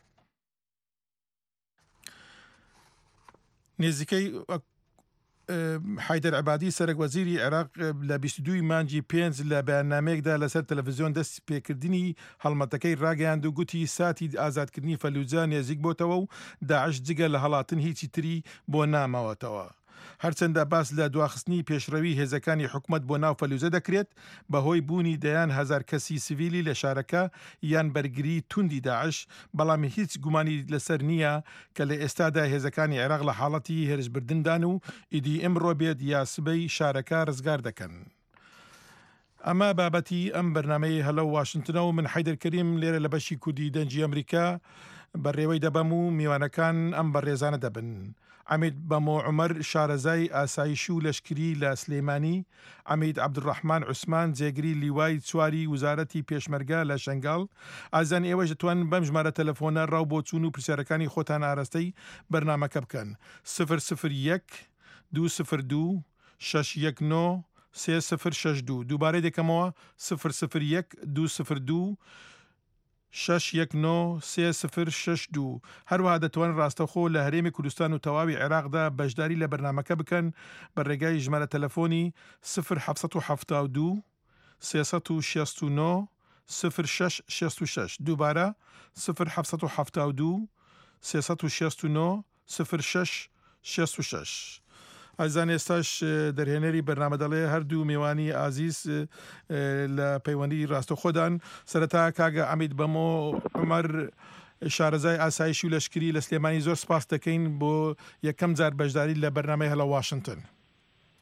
نێزیکەی حیدەر عەبادی سەرۆک وەزیری عێراق لە بیست و دوو مانگی پێنج لە بەیاننامەیەکدا لەسەر تەلەڤیزیۆن دەست پێکردنی هەڵمەتەکەی ڕاگەیاند و گوتی ساتی ئازادکردنی فەلوجە نێزیک بۆتەوە و داعش جگە لە هەڵاتن هیچی تری بۆ ناماوەتەوە. هەرچەندە باس لە دواخستنی پێشڕەوی هێزەکانی حکومەت بۆ ناو فەلوجە دەکرێت بەهۆی بوونی دەیان هەزار کەسی سڤیلی لە شارەکە یان بەرگری توندی داعش، بەڵام هیچ گومانی لەسەر نییە کە لە ئێستادا هێزەکانی عێراق لە حاڵەتی هێرشبردندان و ئیدی ئەمڕۆ بێت یا سبەی شارەکە ڕزگار دەکەن. ئەمە بابەتی ئەم بەرنامەی هەلە واشنگتنە و من حیدەر کەریم لێرە لە بەشی کوردی دەنجی ئەمریکا بەڕێوەی دەبەم و میوانەکان ئەم بەڕێزانە دەبن. عمید بەمۆ عومەر شارەزای ئاسایشی و لەشکری لە سلێمانی، عمید عەبدوڕەحمان عوسمان جێگری لیوای چواری وزارەتی پێشمەرگە لە شەنگاڵ. ئازان ئێوەش دەتوانن بەم ژمارە تەلەفۆنە ڕاو بۆ چوون و پرسیارەکانی خۆتان ئاراستەی بەرنامەکە بکەن. سفر سفر یەک دوو سفر دوو شەش یەک نۆ سێ سفر شەش دوو. دووبارەی دەکەمەوە سفر سفر یەک دوو سفر دوو شەش یەک نۆ سێ سفر شەش دوو. هەروەها دەتوانن ڕاستەوخۆ لە هەرێمی کوردستان و تەواوی عێراقدا بەشداری لە بەرنامەکە بکەن بە ڕێگای ژمارە تەلەفۆنی سفر حەفسەد و حەفتا و دوو سێسەد و شەست و نۆ سفر شەش شەست و شەش. دووبارە سفر حەفسەد و حەفتا و دوو سێسەد و شەست و نۆ سفر شەش شەست و شەش. ئازان ئێستاش دەرهێنەری بەرنامە دەڵێ هەردوو میوانی ئازیز لە پەیوەندی ڕاستەخۆدان. سەرەتا کاگە عەمید بەمۆ عومەر شارەزای ئاسایشی و لەشکری لە سلێمانی زۆر سپاس دەکەین بۆ یەکەم جار بەشداری لە بەرنامەی هەلە واشنگتن.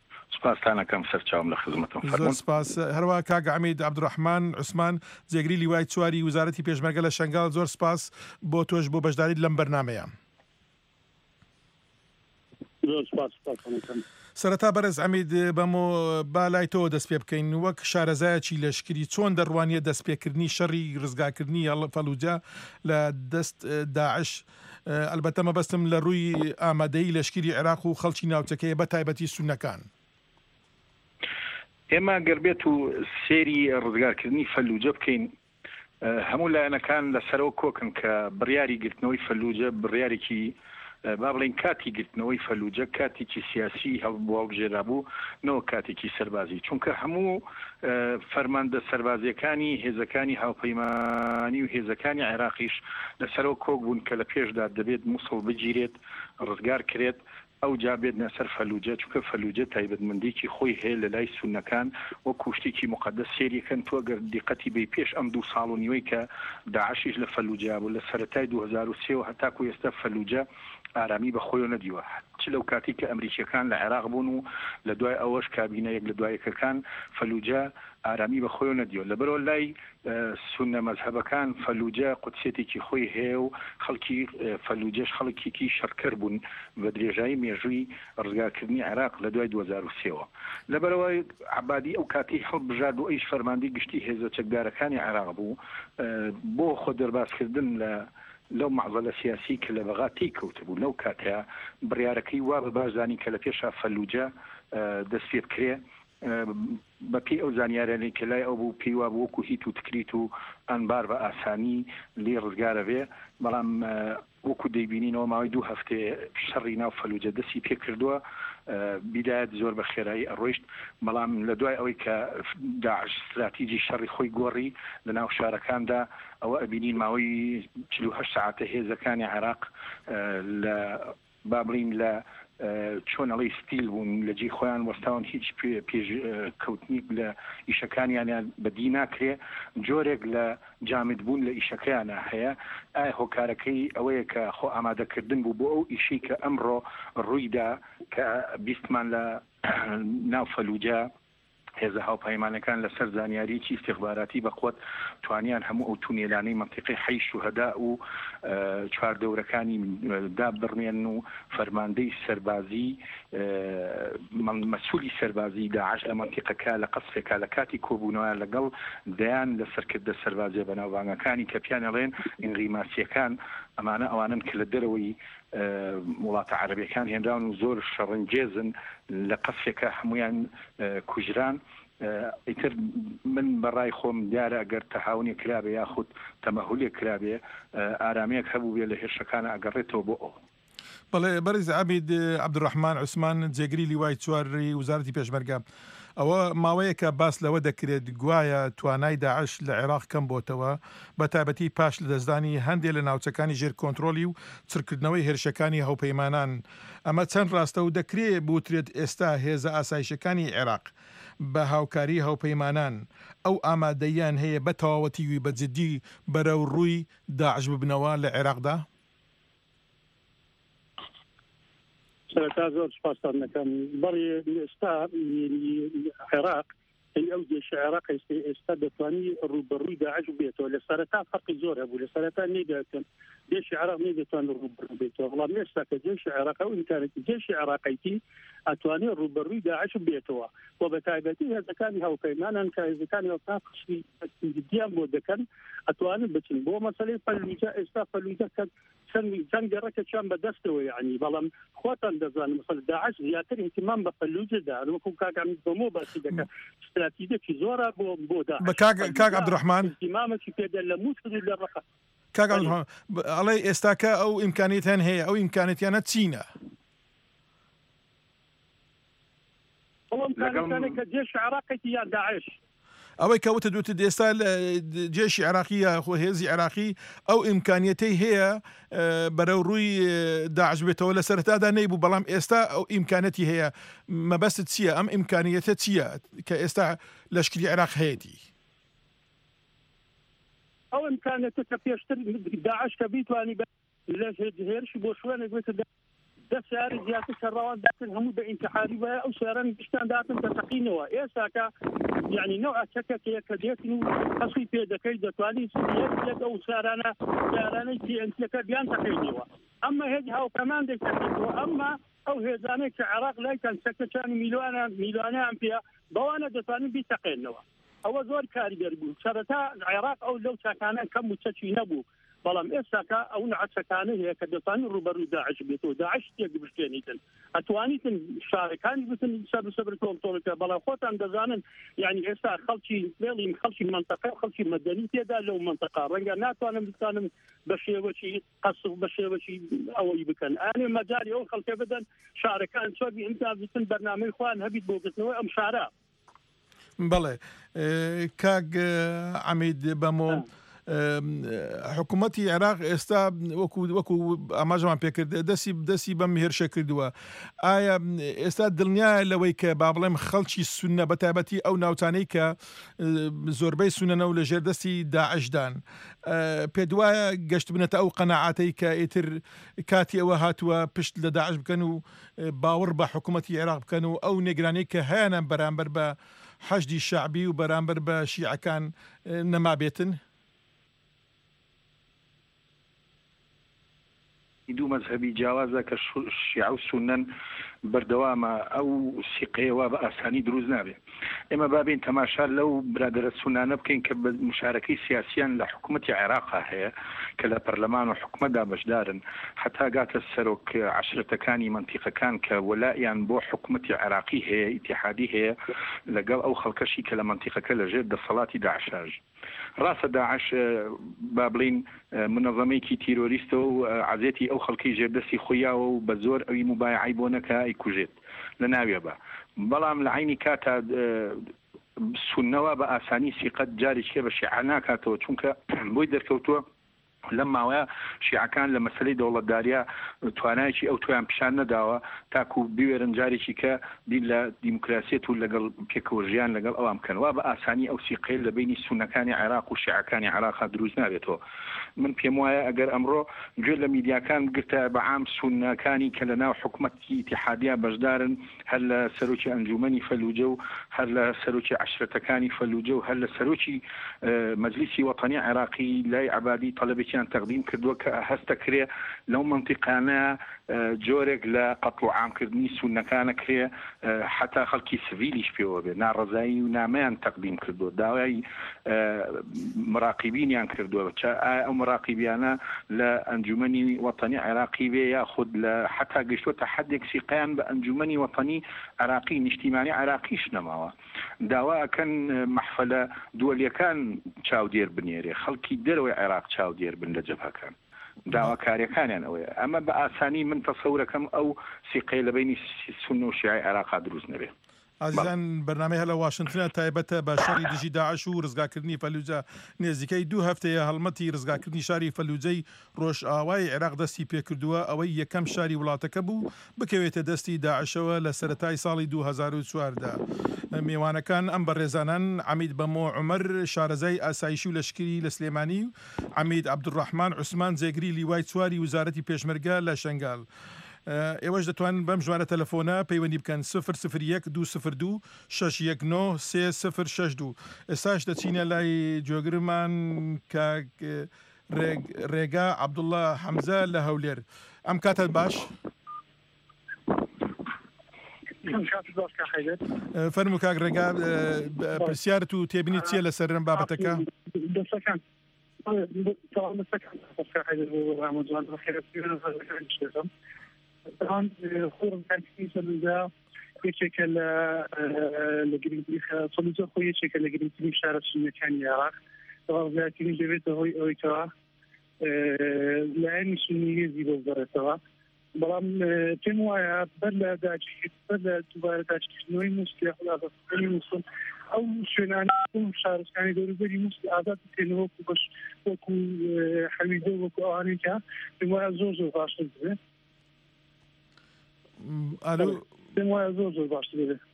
سپاسانەکەم سەرچاوم لە خزمەتم زۆر سپاس. هەروە کاک عەمید عەبدوڕەحمان عوسمان جێگری لیوای چواری وزارەتی پێشمەرگە لە شەنگال، زۆر سپاس بۆ تۆش بۆ بەشداریت لەم بەرنامەیە. سەرەتا بەرز عەمید بەمۆ بالای تۆ دەست پێ بکەین، وەک شارەزایەکی لەشکری چۆن دەڕوانیە دەستپێکردنی شەڕی ڕزگارکردنی فەلوجە لە دەست داعش؟ ئەلبەتە مەبەستم لە ڕووی ئامادەی لەشکری عێراق و خەڵکی ناوچەکەیە بە تایبەتی سونەکان. ئێمە گەربێت و سێری ڕزگارکردنی فەلوجە بکەین، هەموو لایەنەکان لەسەرەوە کۆکن کە بڕیاری گرتنەوەی فەلوجە بڕیارێکی با بڵین کاتی گرتنەوەی فەلوجە کاتێکی سیاسی هەڵبواڵبژێرا بوو نەوە کاتێکی سەربازی، چونکە هەموو فەرماندە سەربازیەکانی هێزەکانی هاوپەیمانی و هێزەکانی عێراقیش لەسەرەوە کۆک بوون کە لە پێشدا دەبێت مووسڵ بگیرێت ڕزگار کرێت ئەو جا بێتنە سەر فەلوجە، چونکە فەلوجە تایبەتمەندێکی خۆی هەیە لە لای سونەکان وە کوشتێکی مقدس سێریەکەن. تۆ گەر دیقەتی بێ پێش ئەم دوو ساڵ و نیوەی کە داعشیش لە فەلوجە بوو لە سەرەتای دوو هەزار و سێ و هەتاکو ئێستا فەلوجە ئارامی بە خۆی نەدیوە، چ لەو کاتی کە ئەمریکیەکان لە عێراق بوون و لە دوای ئەوەش کابینەیەک لە دوایەکەکان فەلوجە ئارامی بە خۆی نەدیوە. لەبەرەوە لای سونە مەزهەبەکان فەلوجە قودسێتێکی خۆی هەیە و خەڵکی فەلوجەش خەڵکێکی شەڕکەر بوون بە درێژایی مێژووی ڕزگارکردنی عێراق لە دوای دوو هەزار و سێەوە. لەبەرەوە عەبادی ئەو کاتی هەڵبژارد و ئەیش فەرماندەی گشتی هێزە چەکدارەکانی عێراق بوو بۆ خۆ دەرباسکردن لە لەو معزەلە سیاسی کە لە بەغاتی کەوتبوو لەو کاتەیە بڕیارەکەی وا بە باشزانی کە لە پێشا فەلوجە دەست پێ بکرێ بە پێی ئەو زانیارانەی کە لای ئەو بوو پێی وا بووەکو هیت و تکریت و ئەنبار بە ئاسانی لێ ڕزگارە بێ، بەڵام وەکو دەیبینینەوە ماوەی دوو هەفتێ شەڕی ناو فەلوجە دەستی پێ کردووە، بیدایەت زۆر بە خێرایی ئەڕۆیشت، بەڵام لە دوای ئەوەی کە داعش استراتیجی شەڕی خۆی گۆڕی لە ناو شارەکاندا ئەوە ئەبینین ماوەی چل و هەشت ساعتە هێزەکانی عێراق لە با بڵین لە چۆنەڵی ستیل بوون لە جێی خۆیان وەستاون هیچ پێش کەوتنی لە ئیشەکانیان بەدی ناکرێ، جۆرێک لە جامد بوون لە ئیشەکەیانە هەیە. ئایا هۆکارەکەی ئەوەیە کە خۆ ئامادەکردن بوو بۆ ئەو ئیشی کە ئەمڕۆ ڕوویدا کە بیستمان لە ناو فەلوجە هێزە هاوپەیمانەکان لەسەر زانیاریی استخباراتی بەقوت توانیان هەموو ئەو تونێلانەی منطقەی حی شوهەدا و چواردەورەکانی داب بڕمێن و فەرماندەی سەربازی مەسئولی سەربازی داعش لە منطقەکە لە قەسرێکا لە کاتی کۆبوونەوە لەگەڵ دەیان لە سەرکردە سەربازیە بەناوبانگەکانی کە پیانەڵێن ئینغیماسیەکان ئەمانە ئەوانن کە لە دەرەوەی وڵاتە عەرەبیەکان هێنراون و زۆر شەڕنجێزن لە قەسرێکە هەمویان کوژران. ئیتر من بەڕای خۆم دیارە ئەگەر تەهاونێک کرابێ یاخود تەمەهولێک کرابێ ئارامەیەک هەبوو بێ لە هێرشەکانە ئەگەڕێتەوە بۆ ئەو. بەڵێ بەرز عەبید عەبدوڕەحمان عوسمان جێگری لیوای چواری وزارەتی پێشمەرگە، ئەوە ماوەیە کە باس لەوە دەکرێت گوایە توانای داعش لە عێراق کەم بۆتەوە بە تایبەتی پاش لە دەستدانی هەندێک لە ناوچەکانی ژێر کۆنتترۆلی و چرکردنەوەی هێرشەکانی هەوپەیمانان. ئەمە چەند ڕاستە و دەکرێت بوترێت ئێستا هێزە ئاسایشەکانی عێراق بە هاوکاری هەوپەیمانان ئەو ئامادەیان هەیە بە تەواوەتیوی بەجددی بەرەو ڕووی داعش ببنەوە لە عێراقدا؟ سەرەتا زۆر سپاسان دەکەم. بەڵێ ئێستا عێراق ئەو جێشە عێراق ئێستا دەتوانانی ڕوبەڕووی داعش بێتەوە. لە سەرەتا فەرقی زۆر هەبوو، لە سەرەتا نەیدەکەن جێشی عێراق نەیدەتوانێت ڕوبەڕوو بێتەوە، بەڵام ئێستا کە جێشی عێراق و ئیمکانێتی جێشی عێراقیتی ئەتوانێت ڕوبەڕووی داعش بێتەوە و بە تایبەتی هێزەکانی هاوپەیمانان کە هێزەکانی هەوتا قسمی جدیان بۆ دەکەن ئەتوانن بچن بۆ مەسەلەی فەلوجە. ئێستا فەلوجە کە چەند گەڕەکە چیان بەدەستەوە یعنی، بەڵام خۆتان دەزانن مەسەل داعش زیاتر اهتمام بە فەلوجەدا وەکو کاک عەمید بەمۆ باسی دەکات استراتیجیەکی زۆرە بۆ بۆ داعش. بە کاک عەبدوڕەحمان اهتمامێکی پێدا لە مووسڵ لە ڕەقە کاک عەبدوڕەحمان ئەڵێ ئێستاکە ئەو ئیمکانیەتیان هەیە، ئەو ئیمکانیەتیانە چینە؟ ئەوەمکانەکە جێش عێراقێکی یان داعش ئەوەی کەوتە دوتە ئێستا جێشی عێراقی یا خۆ هێزی عێراقی ئەو ئیمکانیەتەی هەیە بەرەو ڕووی داعش بێتەوە لە سەرەتادا نەیبوو، بەڵام ئێستا ئەو ئیمکانەتی هەیە. مەبەستت چییە؟ ئەم ئیمکانیەتە چییە کە ئێستا لەشکری عێراق هەیەی؟ ئەو ئیمکانەتە کە پێشتر داعش کە بیتوانی لە هێرشی بۆ شوێنێک بێتە دە سیاری زیاتر سەرڕاوان داکن هەموو بە ئینتحاری وایە ئەو سیاران گشتان داتن دەتەقینەوە ئێستاکە یعنی نەوع چەکێکەیە کە دێتن و هەسوی پێ دەکەی دەتوانین یەک ئەو سیارانە سیارانەی تیئەنسیەکە بیان تەقینەوە ئەمە هێز هاوپەماندێک تەقینەوە ئەمما ئەو هێزانەی کە عێراق لایتان چەکەچانی میلیۆنە میلیۆنەیان پێ بەوانە دەتوانین بیتەقێنەوە ئەوە زۆر کاریگەر بوو سەرەتا عێراق ئەو لەو چاکانە کەم و چەکی نەبوو بەڵام ئێستاکە ئەو نەعەچەکانە هەیە کە دەتوانین ڕوبەڕووی داعش بێتەوە داعش تێک بشکێنیتن ئەتوانیتن شارەکانی بتن سەر سەبر کۆنتڕۆلەکە بەڵام خۆتان دەزانن یعنی ئێستا خەڵکی لێڵین خەڵکی منتەقە خەڵکی مەدەنی تێدا لەو منتەقا ڕەنگە ناتوانم بتانم بە شێوەی قەسڵ بە شێوەی ئەوەی بکەن ئانێ مەجاری ئەو خەڵکە بدەن شارەکان چۆبی ئیمکان بتن بەرنامەی خوان هەبیت بۆ گرتنەوەی ئەم شارە بەڵێ کاک عەمید بەمۆ حکوومەتی عێراق ئێستا وەکو وەکو ئاماژەمان پێکرد دەستی دەستی بەم هێرشە کردووە ئایا ئێستا دڵنیایە لەوەی کە با بڵێم خەڵکی سونە بە تایبەتی ئەو ناوچانەی کە زۆربەی سونەنە و لەژێر دەستی داعشدان پێ دوایە گەشت بنێتە ئەو قەناعاتەی کە ئیتر کاتی ئەوە هاتووە پشت لە داعش بکەن و باوەڕ بە حکوومەتی عێراق بکەن و ئەو نێگرانەی کە هەیەە بەرامبەر بە حەشدی شعبی و بەرامبەر بە شیعەکان نەمابێتن دوو مەذهبی جیاوازە کە شیعە و سونەن بەردەوامە ئەو سیقەیەوە بە ئاسانی دروست نابێت ئێمە بابین تەماشا لەو برادرە سونانە بکەین کە بە مشارەکەی سیاسیان لە حکوومەتی عێراقا هەیە کە لە پەرلەمان و حکوومەتدا بەشدارن حتا گاتە سەرۆک عەشرەتەکانی منتیقەکان کە وەلایان بۆ حکوومەتی عێراقی هەیە ئیتیحادی هەیە لەگەڵ ئەو خەڵکەشی کە لە منتیقەکە لەژێر دەسەڵاتی داعشاژ ڕاستە داعش با بڵین منەظەمەیەکی تیرۆریستە و عەزێتی ئەو خەڵکی ژێردەستی خۆیاوە و بە زۆر ئەوی موبایعی بۆ نەکە ئەیکوژێت لە ناوێ بە بەڵام لە عینی کاتا سونەوە بە ئاسانی سیقەت جارێکێ بە شیعە ناکاتەوە چونکە بۆی دەرکەوتووە لەم ماوەیە شیعەکان لە مەسەلەی دەوڵەتداریە توانایکی ئەو تویان پیشان نەداوە تاکو بوێرن جارێکی کە بیر لە دیموکراسیەت و لەگەڵ پێکەوەژیان لەگەڵ ئەوام بکەن وا بە ئاسانی ئەو سیقەی لە بینی سونەکانی عێراق و شیعەکانی عێراقا دروست نابێتەوە من پێم وایە ئەگەر ئەمڕۆ گوێ لە میدیاکان گرتە بە عام سونەکانی کە لە ناو حکوومەتی ئیتیحادیە بەشدارن هەر لە سەرۆکی ئەنجومەنی فەلوجە و هەر لە سەرۆکی عەشرەتەکانی فەلوجە و هەر لە سەرۆکی مەجلیسی وەتانی عێراقی لای عەبادی تەڵەبێکی تقدیم کردووە کە هەستە کرێ لەو منتیقانە جۆرێک لە قەتڵ و عامکردنی سونەکانە کرێ حتا خەڵکی سڤیلیش پێوە بێ ناڕەزایی و نامەیان تقدیم کردووە داوای مراقبینیان کردووە ئەو مراقبیانە لە ئەنجومەنی وەتانی عێراقی بێ یا خود لە حتا گەشتوەتە حدێک سیقیان بە ئەنجومەنی وەتانی عێراقی نیشتیمانی عێراقیش نەماوە داواکەن مەحفەلە دووەلیەکان چاودێر بنێرێ خەڵکی دەرەوەی عێراق چاودێر بن لە جەبهەکان داواکاریەکانیان ئەوەیە ئەمە بە ئاسانی من تەسەورەکەم ئەو سیقەی لە بینی سونە و شیعەی عێراقا دروست نەبێت ئازیزان بەرنامەی هەلە واشنگتنە تایبەتە بە شاری دژی داعش و ڕزگاکردنی فەلوجە نێزیکەی دوو هەفتەیە هەڵمەتی ڕزگاکردنی شاری فەلوجەی ڕۆژئاوای عێراق دەستی پێکردووە ئەوەی یەکەم شاری وڵاتەکە بوو بکەوێتە دەستی داعشەوە لە سەرەتای ساڵی دوو هەزار و چواردا میوانەکان ئەم بەڕێزانان عەمید بەمۆ عومەر شارەزای ئاسایشی و لەشکری لە سلێمانی و عەمید عەبدوڕەحمان عوسمان جێگری لیوای چواری وزارەتی پێشمەرگە لە شەنگال ئێوەش دەتوانن بەم ژمارە تەلەفۆنە پەیوەندی بکەن سفر سفر یەک دوو سفر دوو شەش یەک نۆ سێ سفر شەش دوو ئێستاش دەچینە لای جۆگرمان کە ڕێگا عەبدوڵڵا حەمزە لە هەولێر ئەم کاتە باش فەرموو کاک ڕێگا پرسیارت و تێبینیت چییە لەسەر ئەم بابەتەکە طبعا خورم كان في سلوزا يشكل لجريمتي سلوزا خوي يشكل لجريمتي شارع المكان العراق طبعا كان جبته هو هو ترى لأن سنية زي بالضبط ترى برام تنوع بلا داش بلا تبارك داش نوي مستيح ولا نوي مصن أو شنان أو شارع كان يدور بدي مست عادات تنوع بس وكو حميدو وكو أهانيكا تنوع زوجو فاشل ده ئالو زۆر زۆر باش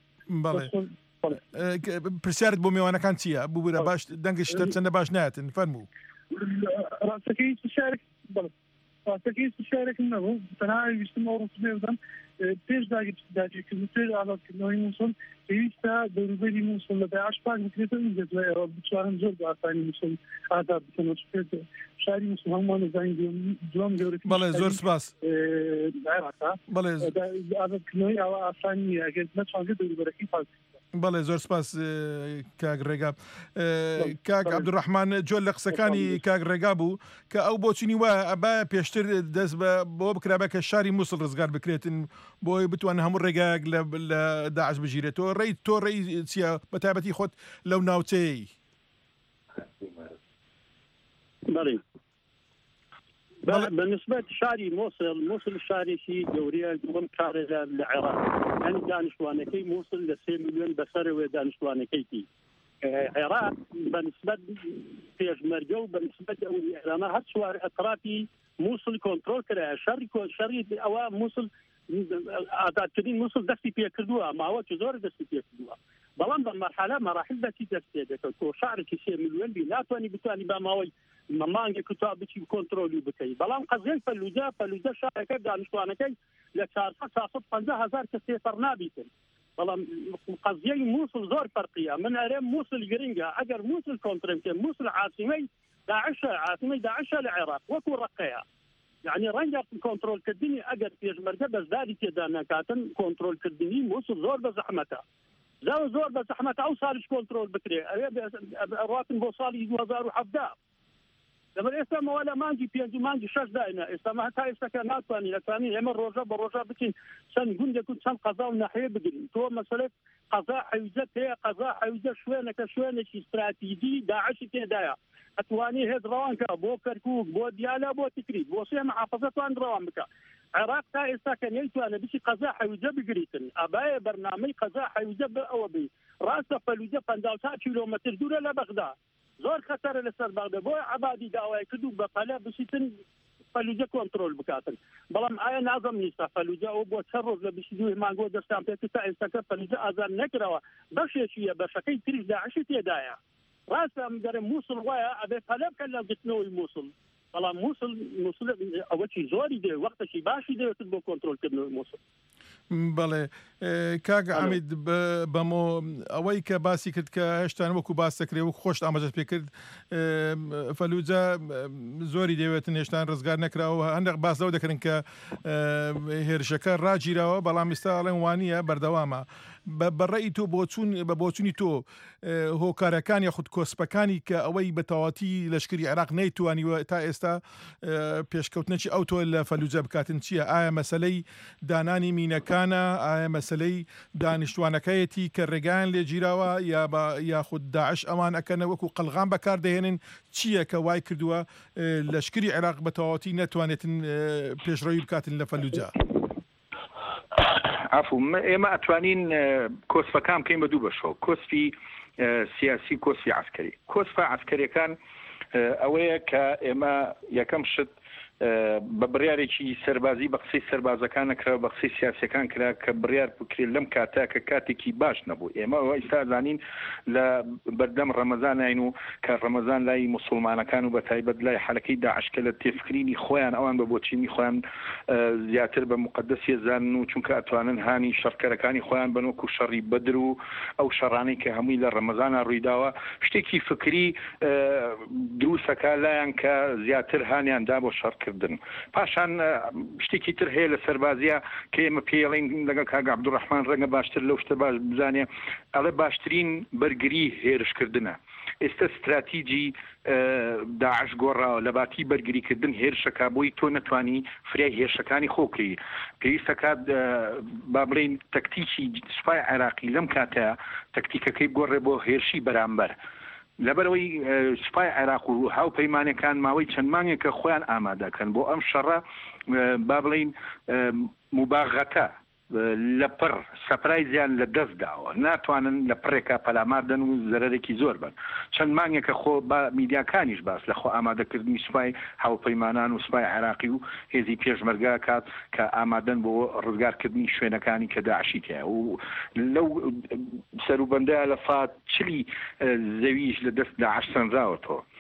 پرسیارت بۆ میوانەکان چییە بوو باش دەنگشتە چەندە باش نایەتن فەرموو ڕاستەکەی ڕاستەکەی شارێکم نەبوو تەنها ویستم ئەو ڕوتبێ بدەم پێش داگیرکردن پێش ئازادکردنەوەی مووسڵ پێویستە دەوروبەری مووسڵ لە داعش پاک بکرێتەوە اینجا دوای ئەوە بتوانن زۆر بە ئاسانی مووسڵ ئازاد بکەنەوە پێت شاری مووسڵ هەمومان دەزانین دوام گەورەی بەڵێ زۆر سپاس عێراقا بەڵێ ئازادکردنەوەی ئەوە ئاسان نییە ئەگەر نەتوانێت دەوروبەرەکەی پاک بەڵێ زۆر سپاس کاک ڕێگا کاک عەبدوڕەحمان جۆل لە قسەکانی کاک ڕێگا بوو کە ئەو بۆچینی وە ئەبا پێشتر دەست بۆ بکرابە کە شاری مووسڵ ڕزگار بکرێتن بۆی بتوانە هەموو ڕێگایەک لە داعش بژیرێتەوە ڕێی تۆ ڕێی چییە بە تایبەتی خۆت لەو ناوچەی بالنسبة شاري موصل موصل شاري شي دورية قوم كارثة العراق يعني دانشوانكي موصل لسي مليون بسر ودانشوانكي العراق بالنسبة في مرجو بالنسبة أنا هاد سوار أطرافي موصل كنترول كره شري شري أو موصل أعتقد كدين موصل دستي فيها كردوها ما هو جزور دستي فيها كردوها بلان بالمرحلة مراحل دستي دستي دستي كو شعر كسي مليون بي لا تواني بتواني بماوي مانگی کتاب بچی کنترلی بکی بلام قضیه فلوجا فلوجا شارکت دانشوانکی لچارصد صد پنجاه هزار کسی فرنابیتن بلام قضیه موصل زور فرقیه من ارم موصل گرینگه اگر موصل کنترل که موصل عاصمه داعش عاصمه داعش العراق وكو رقيها يعني رنجا كنترول كدني اگر في مرجع بس دادي كدانا كاتن كنترول كدني موصل زور بزحمته زور زور بزحمته او صارش كنترول بكري الراتب بوصالي ألفين وسبعة لما الإسلام ولا مانجي بينجي مانجي شاش دائنا إسلام حتى إستكانات ثاني لثاني يمر رجع برجع بكين سن جند كنت سن قضاء وناحية بدري تو مسألة قضاء حيوزة هي قضاء حيوزة شوينة كشوينة شيء استراتيجي داعش كدايا أتواني هاد روانكا بو كركوك بو ديالا بو تكريد بو سيا محافظة وان روانكا عراق تا إستكان يلتو أنا بشي قضاء حيوزة بقريتن أبايا برنامج قضاء حيوزة بأوبي راسة فلوزة فندالتا كيلومتر دولة لبغداد زور خطر لسر بغداد بو عبادي داوای کدو بقاله بشیتن فلوجه کنترل بکاتن بلام آیا نظم نیست فلوجه او بو تشرف لبشیدو مانگو دستان پیتا استکر فلوجه آزان نکروا بشیشیه بشکی تریش داعشی تیدایا راسا مدر موصل ویا ابي طلب كلا قتنوي موصل بلام موصل موصل اول شي زوري دي وقت شي باشي دي تبو كنترول كدنو موصل بەڵێ کاک عەمید بەمۆ ئەوەی کە باسی کرد کە هێشتا وەکو باس دەکرێت وەکو خۆشت ئاماژەت پێ کرد فەلوجە زۆری دەوێتن هێشتا ڕزگار نەکراوە هەندێک باس لەو دەکردن کە هێرشەکە ڕاگیراوە بەڵام ئێستا ئەڵێن وانە بەردەوامە بەڕێی تۆ بە بۆچوونی تۆ هۆکارەکان یاخود کۆسپەکانی کە ئەوەی بە تەواتی لەشکری عێراق نەیتوانیوە تا ئێستا پێشکەوتنەی ئەوتۆ لە فەلوجە بکاتن چییە؟ ئایا مەسەلەی دانانی مینەکانە ئایا مەسەلەی دانیشتوانەکەیەتی کە ڕێگایان لێ گیراوە یا یاخود داعش ئەوان ئەکەنە وەکو قەلغان بەکاردەهێنن چییە کە وای کردووە لەشکری عێراق بە تەواتی نەتوانێتن پێشڕەوی بکاتن لە فەلوجە؟ عفو ئێمە ئەتوانین کۆسفەکان بکەین بە دوو بەشەوە کۆسفی سیاسی کۆسفی عسکەری کۆسفە عسکەریەکان ئەوەیە کە ئێمە یەکەم شت بە بڕیارێکی سەربازی بە قسەی سەربازەکان نەکرا بە قسەی سیاسەکان کرا کە بڕیار بکرێت لەم کاتا کە کاتێکی باش نەبوو ئێمە ئەوە ئێستا زانین لە بەردەم ڕەمەزان هاین و کە ڕەمەزان لای موسڵمانەکان و بە تایبەت لای حەلەکەی داعش کە لە تێفکرینی خۆیان ئەوان بە بۆچینی خۆیان زیاتر بە مقدس ێزانن و چونکە ئەتوانن هانی شەڕکەرەکانی خۆیان بن وەکو شەڕی بەدر و ئەو شەڕانەی کە هەمووی لە ڕەمەزانە ڕوویداوە شتێکی فکری دروستەکە لایەن کە زیاتر هانیاندا بۆ شەڕ پاشان شتێکی تر هەیە لە سەربازیە کە ئێمە پێڵین لەگەڵ کاک عەبدوڕەحمان ڕەنگە باشتر لەو شتە باش بزانێ ئەڵێ باشترین بەرگری هێرشکردنە ئێستا استراتیجی داعش گۆڕاوە لە باتی بەرگریکردن هێرشەکە بۆی تۆ نەتوانی فریای هێرشەکانی خۆکری پێویستە کات با بڵێن تەکتیکی سوپای عێراقی لەم کاتەیە تەکتیکەکەی گۆڕێ بۆ هێرشی بەرامبەر لەبەرەوەی سوپای عێراق و هاوپەیمانەکان ماوەی چەند مانگێکە خۆیان ئامادەکەن بۆ ئەم شەڕە با بڵێن موباغەتە لە پڕ سەپرایزیان لە دەست داوە ناتوانن لە پڕێکا پەلاماردن و زەرەرێکی زۆر بن چەند مانگێکە خۆ بە میدیاکانیش باس لە خۆ ئامادەکردنی سوپای هاوپەیمانان و سوپای عێراقی و هێزی پێشمەرگا کات کە ئامادەن بۆ ڕزگارکردنی شوێنەکانی کە داعشی تایە و لەو سەروبەندەیە لە فات چلی زەویش لە دەست داعش سەنراوەتەوە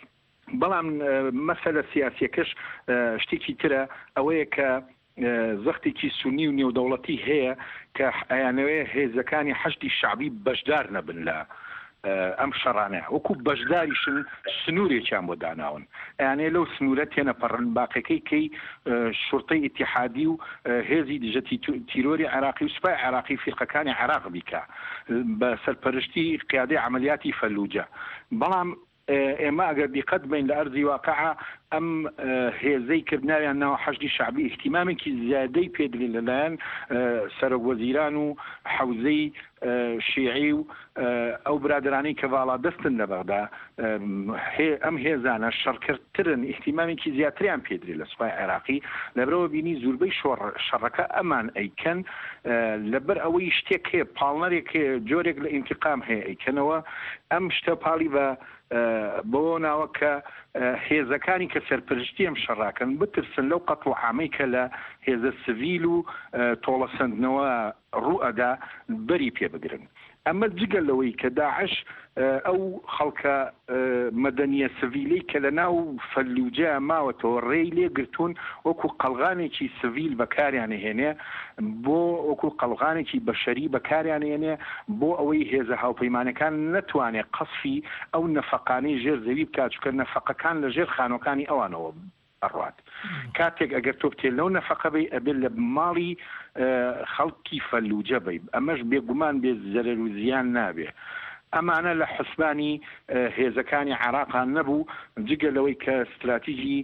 بەڵام مەسەلە سیاسیەکەش شتێکی ترە ئەوەیە کە زەختێکی سونی و نێودەوڵەتی هەیە کە ئەیانەوەی هێزەکانی حەشدی شعبی بەشدار نەبن لە ئەم شەڕانە وەکو بەشداریشن سنوورێکیان بۆ داناون ئەیانەیە لەو سنوورە تێنە پەڕن باقەکەی کەی شورتەی ئیتیحادی و هێزی دژەتی تیرۆری عراقی و سوپای عراقی فیرقەکانی عراق بیکە بە سەرپەرشتی قیادەی عملیاتی فەلوجە. بەڵام ئێمە ئەگەر دیقەت بین لە ئەرزی واقعە ئەم هێزەی کردناویان ناوە حەشدی شعبی احتیمامێکی زیادەی پێدرێت لەلایەن سەرۆکوەزیران و حەوزەی شیعی و ئەو برادرانەی کە ڤاڵا دەستن لە بەغدا ئەم هێزانە شەڕکردترن احتیمامێکی زیاتریان پێدرێت لە سوپای عێراقی لەبەرەوە بینی زوربەی شەڕەکە ئەمان ئەیکەن لەبەر ئەوەی شتێک هەیە پاڵنەرێک جۆرێک لە ئینتقام هەیە ئەیکەنەوە ئەم شتە پاڵی بە بۆ ناوە کە هێزەکانی کە سەرپەرشتی ئەم شەڕاکەن بترسن لەو قەت و عامەی کە لە هێزە سڤیل و تۆڵە سندنەوە ڕوو ئەدا بەری پێ بگرن. ئەمە جگەل لەوەی کە داعش ئەو خەڵکە مەدەنیە سڤیلەی کە لە ناو فەلوجە ماوەتەوە ڕێی لێگرتوون وەکو قەلغانێکی سڤیل بەکاریانهێنێ بۆ وەکو قەلغانێکی بەشەری بەکاریانهێنێ بۆ ئەوەی هێزە هاوپەیمانەکان نەتوانێت قەسفی ئەو نەفەقانەی ژێر زەوی بکات چکە نەفەقەکان لە ژێر خانۆکانی ئەوانەوە ئەڕوات. کاتێک ئەگەر تۆ بتێ لەو نەفەقە بی ئەبێت لە ماڵی خەڵکی فەلوجە بی ئەمەش بێگومان بێ زەرەر و زیان نابێ. ئەمانە لە حسبانی هێزەکانی عراقان نەبوو جگە لەوەی کە استراتیژی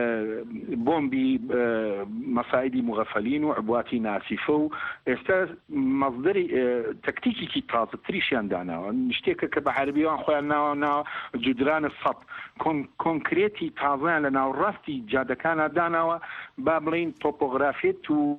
بۆمبی مەساعدی مغەفەلین و عبواتی ناسیفە و ئێستا مەصدەری تەکتیکێکی تازە تریشیان داناوە شتێکە کە بە عەربییان خۆیان ناوە ناوە جودران سەد کۆنکرێتی تازیان لە ناوڕاستی جادەکانە داناوە با بڵین تۆپۆغرافێت و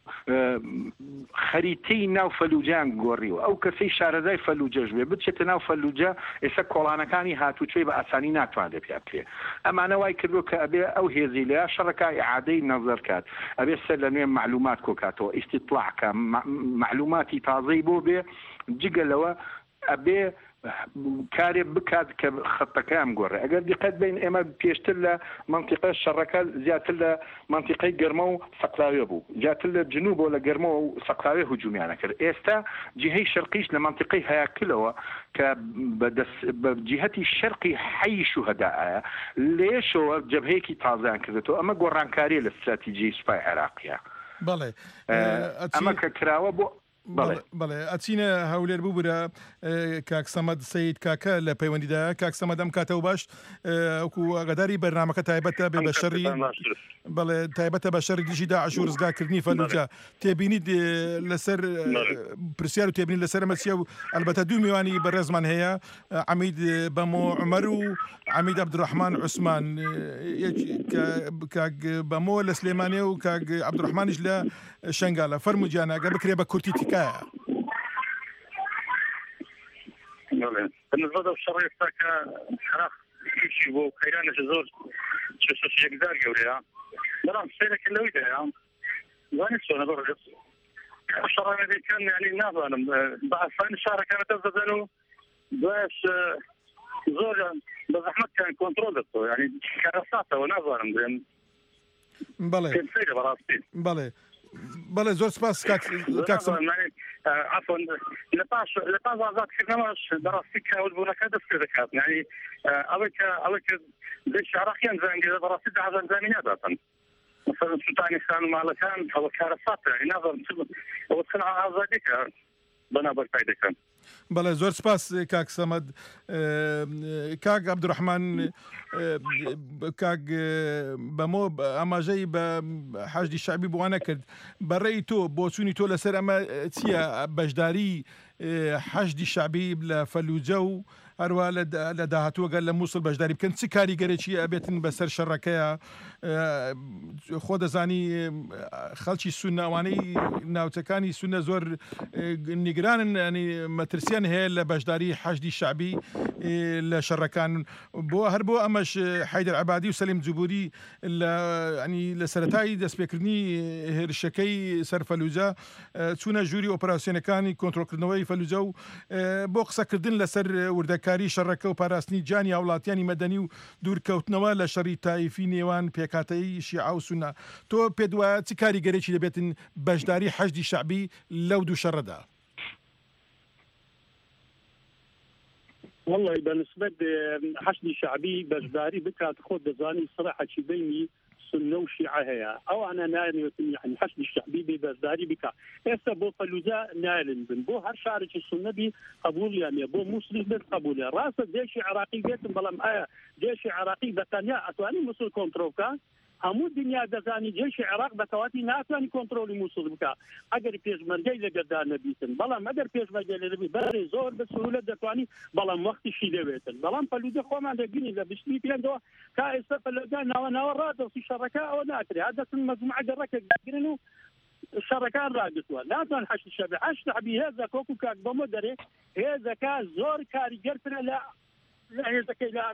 خەریتەی ناو فەلوجیان گۆڕیوە ئەو کەسەی شارەزای فەلوجەش بێ بچێتە ناو فەلوجە ئێستا کۆڵانەکانی هاتوچۆی بە ئاسانی ناتوانێت پێ بکرێ. ئەمانە وای کردو کە ئەبێ ئەو هێزی لە شەڕەکە ئیعادەی نەزەر کات ئەبێ سەر لە نوێ معلومات کۆکاتەوە ئیستیطلاعکە معلوماتی تازەی بۆ بێ جگە لەوە ئەبێ کارێ بکات کە خەتەکەیان گۆڕێ. ئەگەر دیقەت بین ئێمە پێشتر لە منطقە شەڕەکە زیاتر لە منطقەی گەرمە و سەقلاوێ بوو زیاتر لە جنوب بۆ لە گەرمە و سەقلاوێ هجومیانە کرد. ئێستا جیهەی شەرقیش لە منطقەی هەیاکلەوە کە بە جیهەتی شەرقی حەی شوهەدایە لێشەوە جەبهەیەکی تازیان کردێتەوە. ئەمە گۆڕانکاریە لە استراتیژیی سوپای عێراقیە. بەڵێ ئەمە کە کراوە بۆ بەڵێ ئەچینە هەولێر بوو برە کاک سەمەد سەید کاکە لە پەیوەندیدایە کاک سەمەد ئەم کاتەوە باش وەکو ئەگەداری بەرنامەکە تایبەتە بێ بە شەڕی بەڵێ تایبەتە بە شەڕی دژی داعش و ڕزگارکردنی فەلوجە تێبینیت لەسەر پرسیار و تێبینی لەسەر مەسیە و ئەلبەتە دوو میوانی بەڕێزمان هەیە عەمید بەمۆ عومەر و عەمید عەبدوڕەحمان عوسمان کاک بەمۆ لە سلێمانێ و کاک عەبدوڕەحمانیش لە شەنگالە فەرمووجیانە ئەگەر بکرێ بە کورتی تکایە. بالنسبة للشرع يفتك حرف يمشي بو كيران جزور شو شو يقدر يوريها نعم سيرة كله ويدها وين سونا برجس الشرع الذي كان يعني نظام بعد فين الشارع كانت تزدنوا باش زور بزحمة كان كنترول يعني كراساته ونظام بله بله بله زور سپاس کاک کاک عفوا لپاس لپاس آزاد کردنش دراستی که اول بوده که دست کرده کرد یعنی اولی که اولی که دیش عراقیان زنگی دراستی ده هزار زمینه دادن مثلا سلطانی خان مالکان او کارسات یعنی نظر او صنع آزادی که بنابر پیدا کن. بله زور سپاس کاک سەمەد کاک عەبدوڕەحمان کاک بەمۆ ئاماژەی بە حەشدی شەعبی بوانە کرد بەڕێی تۆ بۆ چوونی تۆ لەسەر ئەمە چییە بەشداری حەشدی شەعبی لە فەلوجە و هەروە لە داهاتووە گەر لە مووسڵ بەشداری بکەن چ کاریگەرێکی ئەبێتن بەسەر شەڕەکەیە خۆ دەزانی خەڵکی سونە ئەوانەی ناوچەکانی سونە زۆر نیگرانن ینی مەترسیان هەیە لە بەشداری حەشدی شەعبی لە شەڕەکان بۆ هەر بۆ ئەمەش حیدەر عەبادی و سەلیم جوبوری ینی لە سەرەتایی دەستپێکردنی هێرشەکەی سەر فەلوجە چوونە ژووری ئۆپراسیۆنەکانی کۆنتڕۆلکردنەوەی فەلوجە و بۆ قسەکردن لەسەر وردەکاری شەڕەکە و پاراستنی جانی هاوڵاتیانی مەدەنی و دوورکەوتنەوە لە شەڕی تایفی نێوان پێکاتەی شیعە و سونە تۆ پێت وایە چی کاریگەرێکی دەبێتن بەشداری حەشدی شەعبی لەو دوو شەڕەدا؟ والله بالنسبة حشد شعبي بجداري بكات خود دزاني صراحة شي بيني سنة وشيعة هي أو أنا نايل يعني حشد الشعبي بجداري بكا هسه بو فلوزا نايل بن بو هر شارع السنة بي قبول يعني بو مسلم بس قبول راس جيش عراقي بيت بلام آية جيش عراقي بتانيا أتواني مسل كونتروكا همو الدنيا دزاني جيش العراق بتواتي ناتواني كنترولي موصل بكا اگر پێشمەرگەی لەگەردان نەبیتن بەڵام ئەگەر پێشمەرگەی لەبی بەری زۆر بەسهولە دەتوانی بەڵام وەختیشی دەوێتن بەڵام پەلوودە خۆمان دەگرین لە بشتی پێندەوە کا ئێستا پەلوودە ناوە ناوە ڕادەوسی شەڕەکە ئەوە ناکرێ هەدەچن مەجموعە گەڕەکێک داگرن و شەڕەکان ڕاگرتووە ناتوان حەشد شەبێ حەشد شەعبی هێزە کۆکو کاک بەمە دەرێ هێزەکە زۆر کاریگەرترە لە لە هێزەکەی لە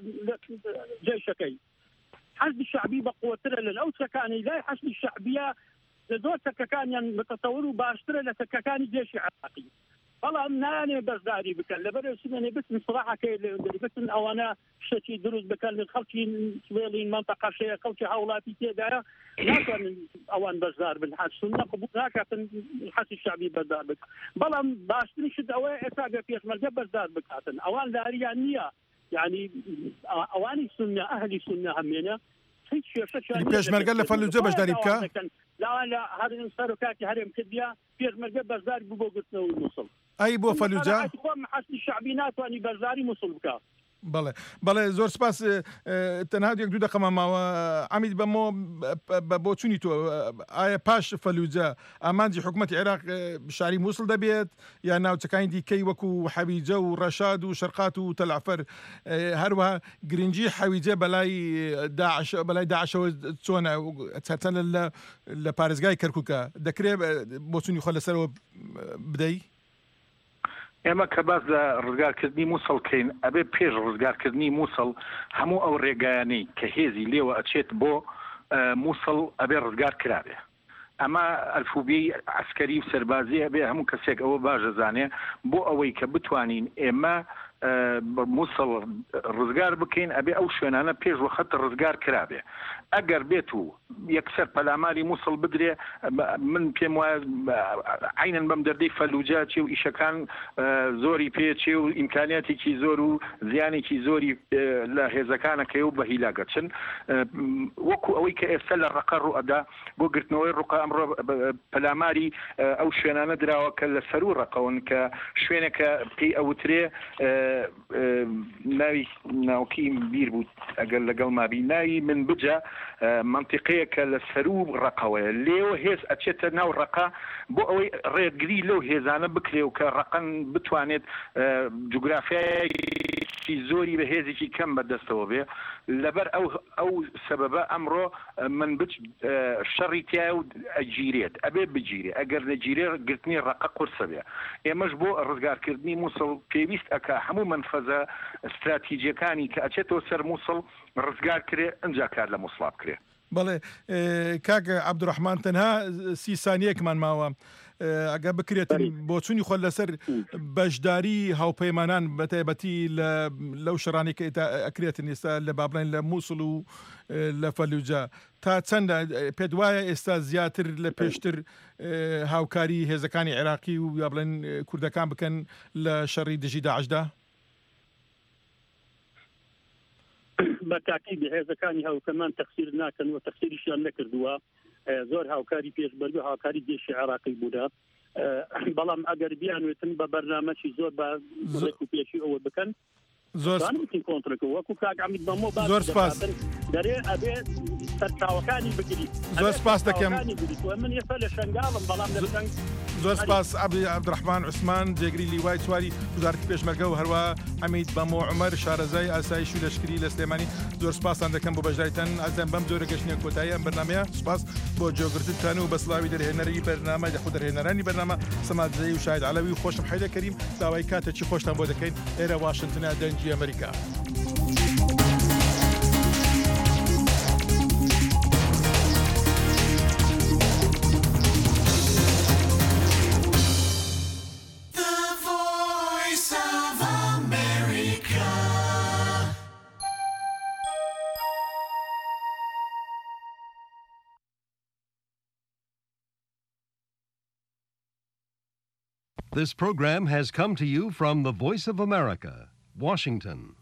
جێشەکەی حزب الشعبي بقوتر للأو سكاني لا حزب الشعبية لدور سكاكان متصور وباشتر لسكاكان جيش عراقي والله أمناني بس داري بكال لبرو سناني بس صراحة كي بس أو أنا شتي دروز بكال من خلقي سويلين منطقة شيء خلقي حولاتي تيدا لا كان أوان بس دار بالحاج سنة قبول هكا الحزب الشعبي بس دار بك والله باشتري شد أوي إساقة فيش مرجب بس دار بكاتن أوان داري النية يعني اواني سنه اهلي سنه همينه هيك شيء پێشمەرگە لە فەلوجە بەشداری بکە لا لا هذا سەرۆکاتی هەرێم کردیا پێشمەرگە بەشدار بوو بۆ گرتنەوەی مووسڵ ئەی بۆ فەلوجە خۆم حەشدی شەعبی ناتوانانی بەشداری مووسڵ بکە بەڵێ بەڵێ زۆر سپاس تەنها یەک دوو دەقەمە ماوە عەمید بەمۆ بۆ چوونی تۆ ئایا پاش فەلوجە ئامانجی حکوومەتی عێراق شاری مووسڵ دەبێت یا ناوچەکانی دیکەی وەکو حەویجە و ڕەشاد و شەرقات و تەلعفەر هەروەها گرنگی حەویجە بەلای داعش بەلای داعشەوە چۆنە چەند لە پارێزگای کەرکووکە دەکرێت بۆ چوونی خۆ لەسەرەوە بدەی؟ ئێمە کە باز لە ڕزگارکردنی مووسڵکەین ئەبێ پێش ڕزگارکردنی مووسڵ هەموو ئەو ڕێگایانەی کە هێزی لێوە ئەچێت بۆ مووسڵ ئەبێ ڕزگار کرابێ ئەمە ئەلفوبی عسکەری و سەربازی ئەبێ هەموو کەسێک ئەوە باشەزانێ بۆ ئەوەی کە بتوانین ئێمە مووسڵ ڕزگار بکەین ئەبێ ئەو شوێنانە پێش وەخت ڕزگار کرابێ ئەگەر بێت و یەکسەر پەلاماری مووسڵ بدرێ من پێم وایە عینەن بەم دەردەی فەلوجە چێ و ئیشەکان زۆری پێچێ و ئیمکانیاتێکی زۆر و زیانێکی زۆری لە هێزەکانەکەی و بە هیلاگەچن وەکو ئەوەی کە ئێستا لە ڕقە ڕوئەدا بۆ گرتنەوەی ڕوقە ئەمڕۆ پەلاماری ئەو شوێنانە دراوە کە لە سەر و ڕقەون کە شوێنێکە پێی ئەوترێ ناوی ناوکی بیر بوو ئەگەر لەگەڵ مابی ناوی من بجە منطقەیەکە لە سەر و ڕقەوەیە لێوە هێز ئەچێتە ناو ڕقە بۆ ئەوەی ڕێگری لەو هێزانە بکرێ و کە ڕقەن بتوانێت جوگرافیایکی زۆری بە هێزێکی کەم بەدەستەوە بێ لەبەر ئەو ئەو سەبەبە ئەمڕۆ من بچ شەڕی تایە و ئەگیرێت ئەبێ بگیرێ ئەگەر نەگیرێ گرتنی ڕقە قورسە بێ ئێمەش بۆ ڕزگارکردنی مووسڵ پێویست ئەکا هەموو منفەزە استراتیجیەکانی کە ئەچێتەوە سەر مووسڵ ڕزگار کرێ ئەنجا کار لە مووسڵا بکرێ بەڵێ کاکە عەبدوڕەحمان تەنها سی سانیەکمان ماوە ئەگە بکرێتن بۆ چوونی خۆ لەسەر بەشداری هاوپەیمانان بەتایبەتی لەو شەڕانی کە ئەکرێتن ئێستا لە بابڵین لە مووسڵ و لە فەلوجە تا چەندە پێت وایە ئێستا زیاتر لە پێشتر هاوکاری هێزەکانی عێراقی و یا بڵێن کوردەکان بکەن لە شەڕی دژی داعشدا؟ بەتاکید هێزەکانی هاوکەمان تەقسیر ناکەن و تەقسیریشیان نەکردووە زۆر هاوکاری پێشبەرگە هاوکاری گێشی عێراقی بوودا بەڵام ئەگەر بیانوێتن بە بەرنامەی زۆر بە زۆر و پێشی ئەوە بکەن زۆر کۆنتڕێک وەکو کاک عەمید بەمۆ زۆر سپاس دەرێ ئەبێ سەرچاوەکانی بگریت زۆر سپاس دەکەم من ێستا لە شەنگاڵم بەڵام لە زۆر سپاس عبدی عبدڕحمان عوسمان جێگری لیوای چواری وزارەتی پێشمەرگە و هەروە حەمید بەمۆ عومەر شارەزای ئاسایش و لەشکری لە سلێمانی زۆر سپاسان دەکەم بۆ بەشداریتان ئازان بەم جۆرە گەشتنیە کۆتایی ئەم بەرنامەیە سپاس بۆ جۆگرتتان و بە سڵاوی دەرهێنەری بەرنامە دەخۆ دەرهێنەرانی بەرنامە سەمادزەی و شاید عەلەوی و خۆشم حەیدە کەریم داوای کاتێکی خۆشتان بۆ دەکەین ئێرە واشنگتنە دەنجی ئەمریکا. This program has come to you from the Voice of America, Washington.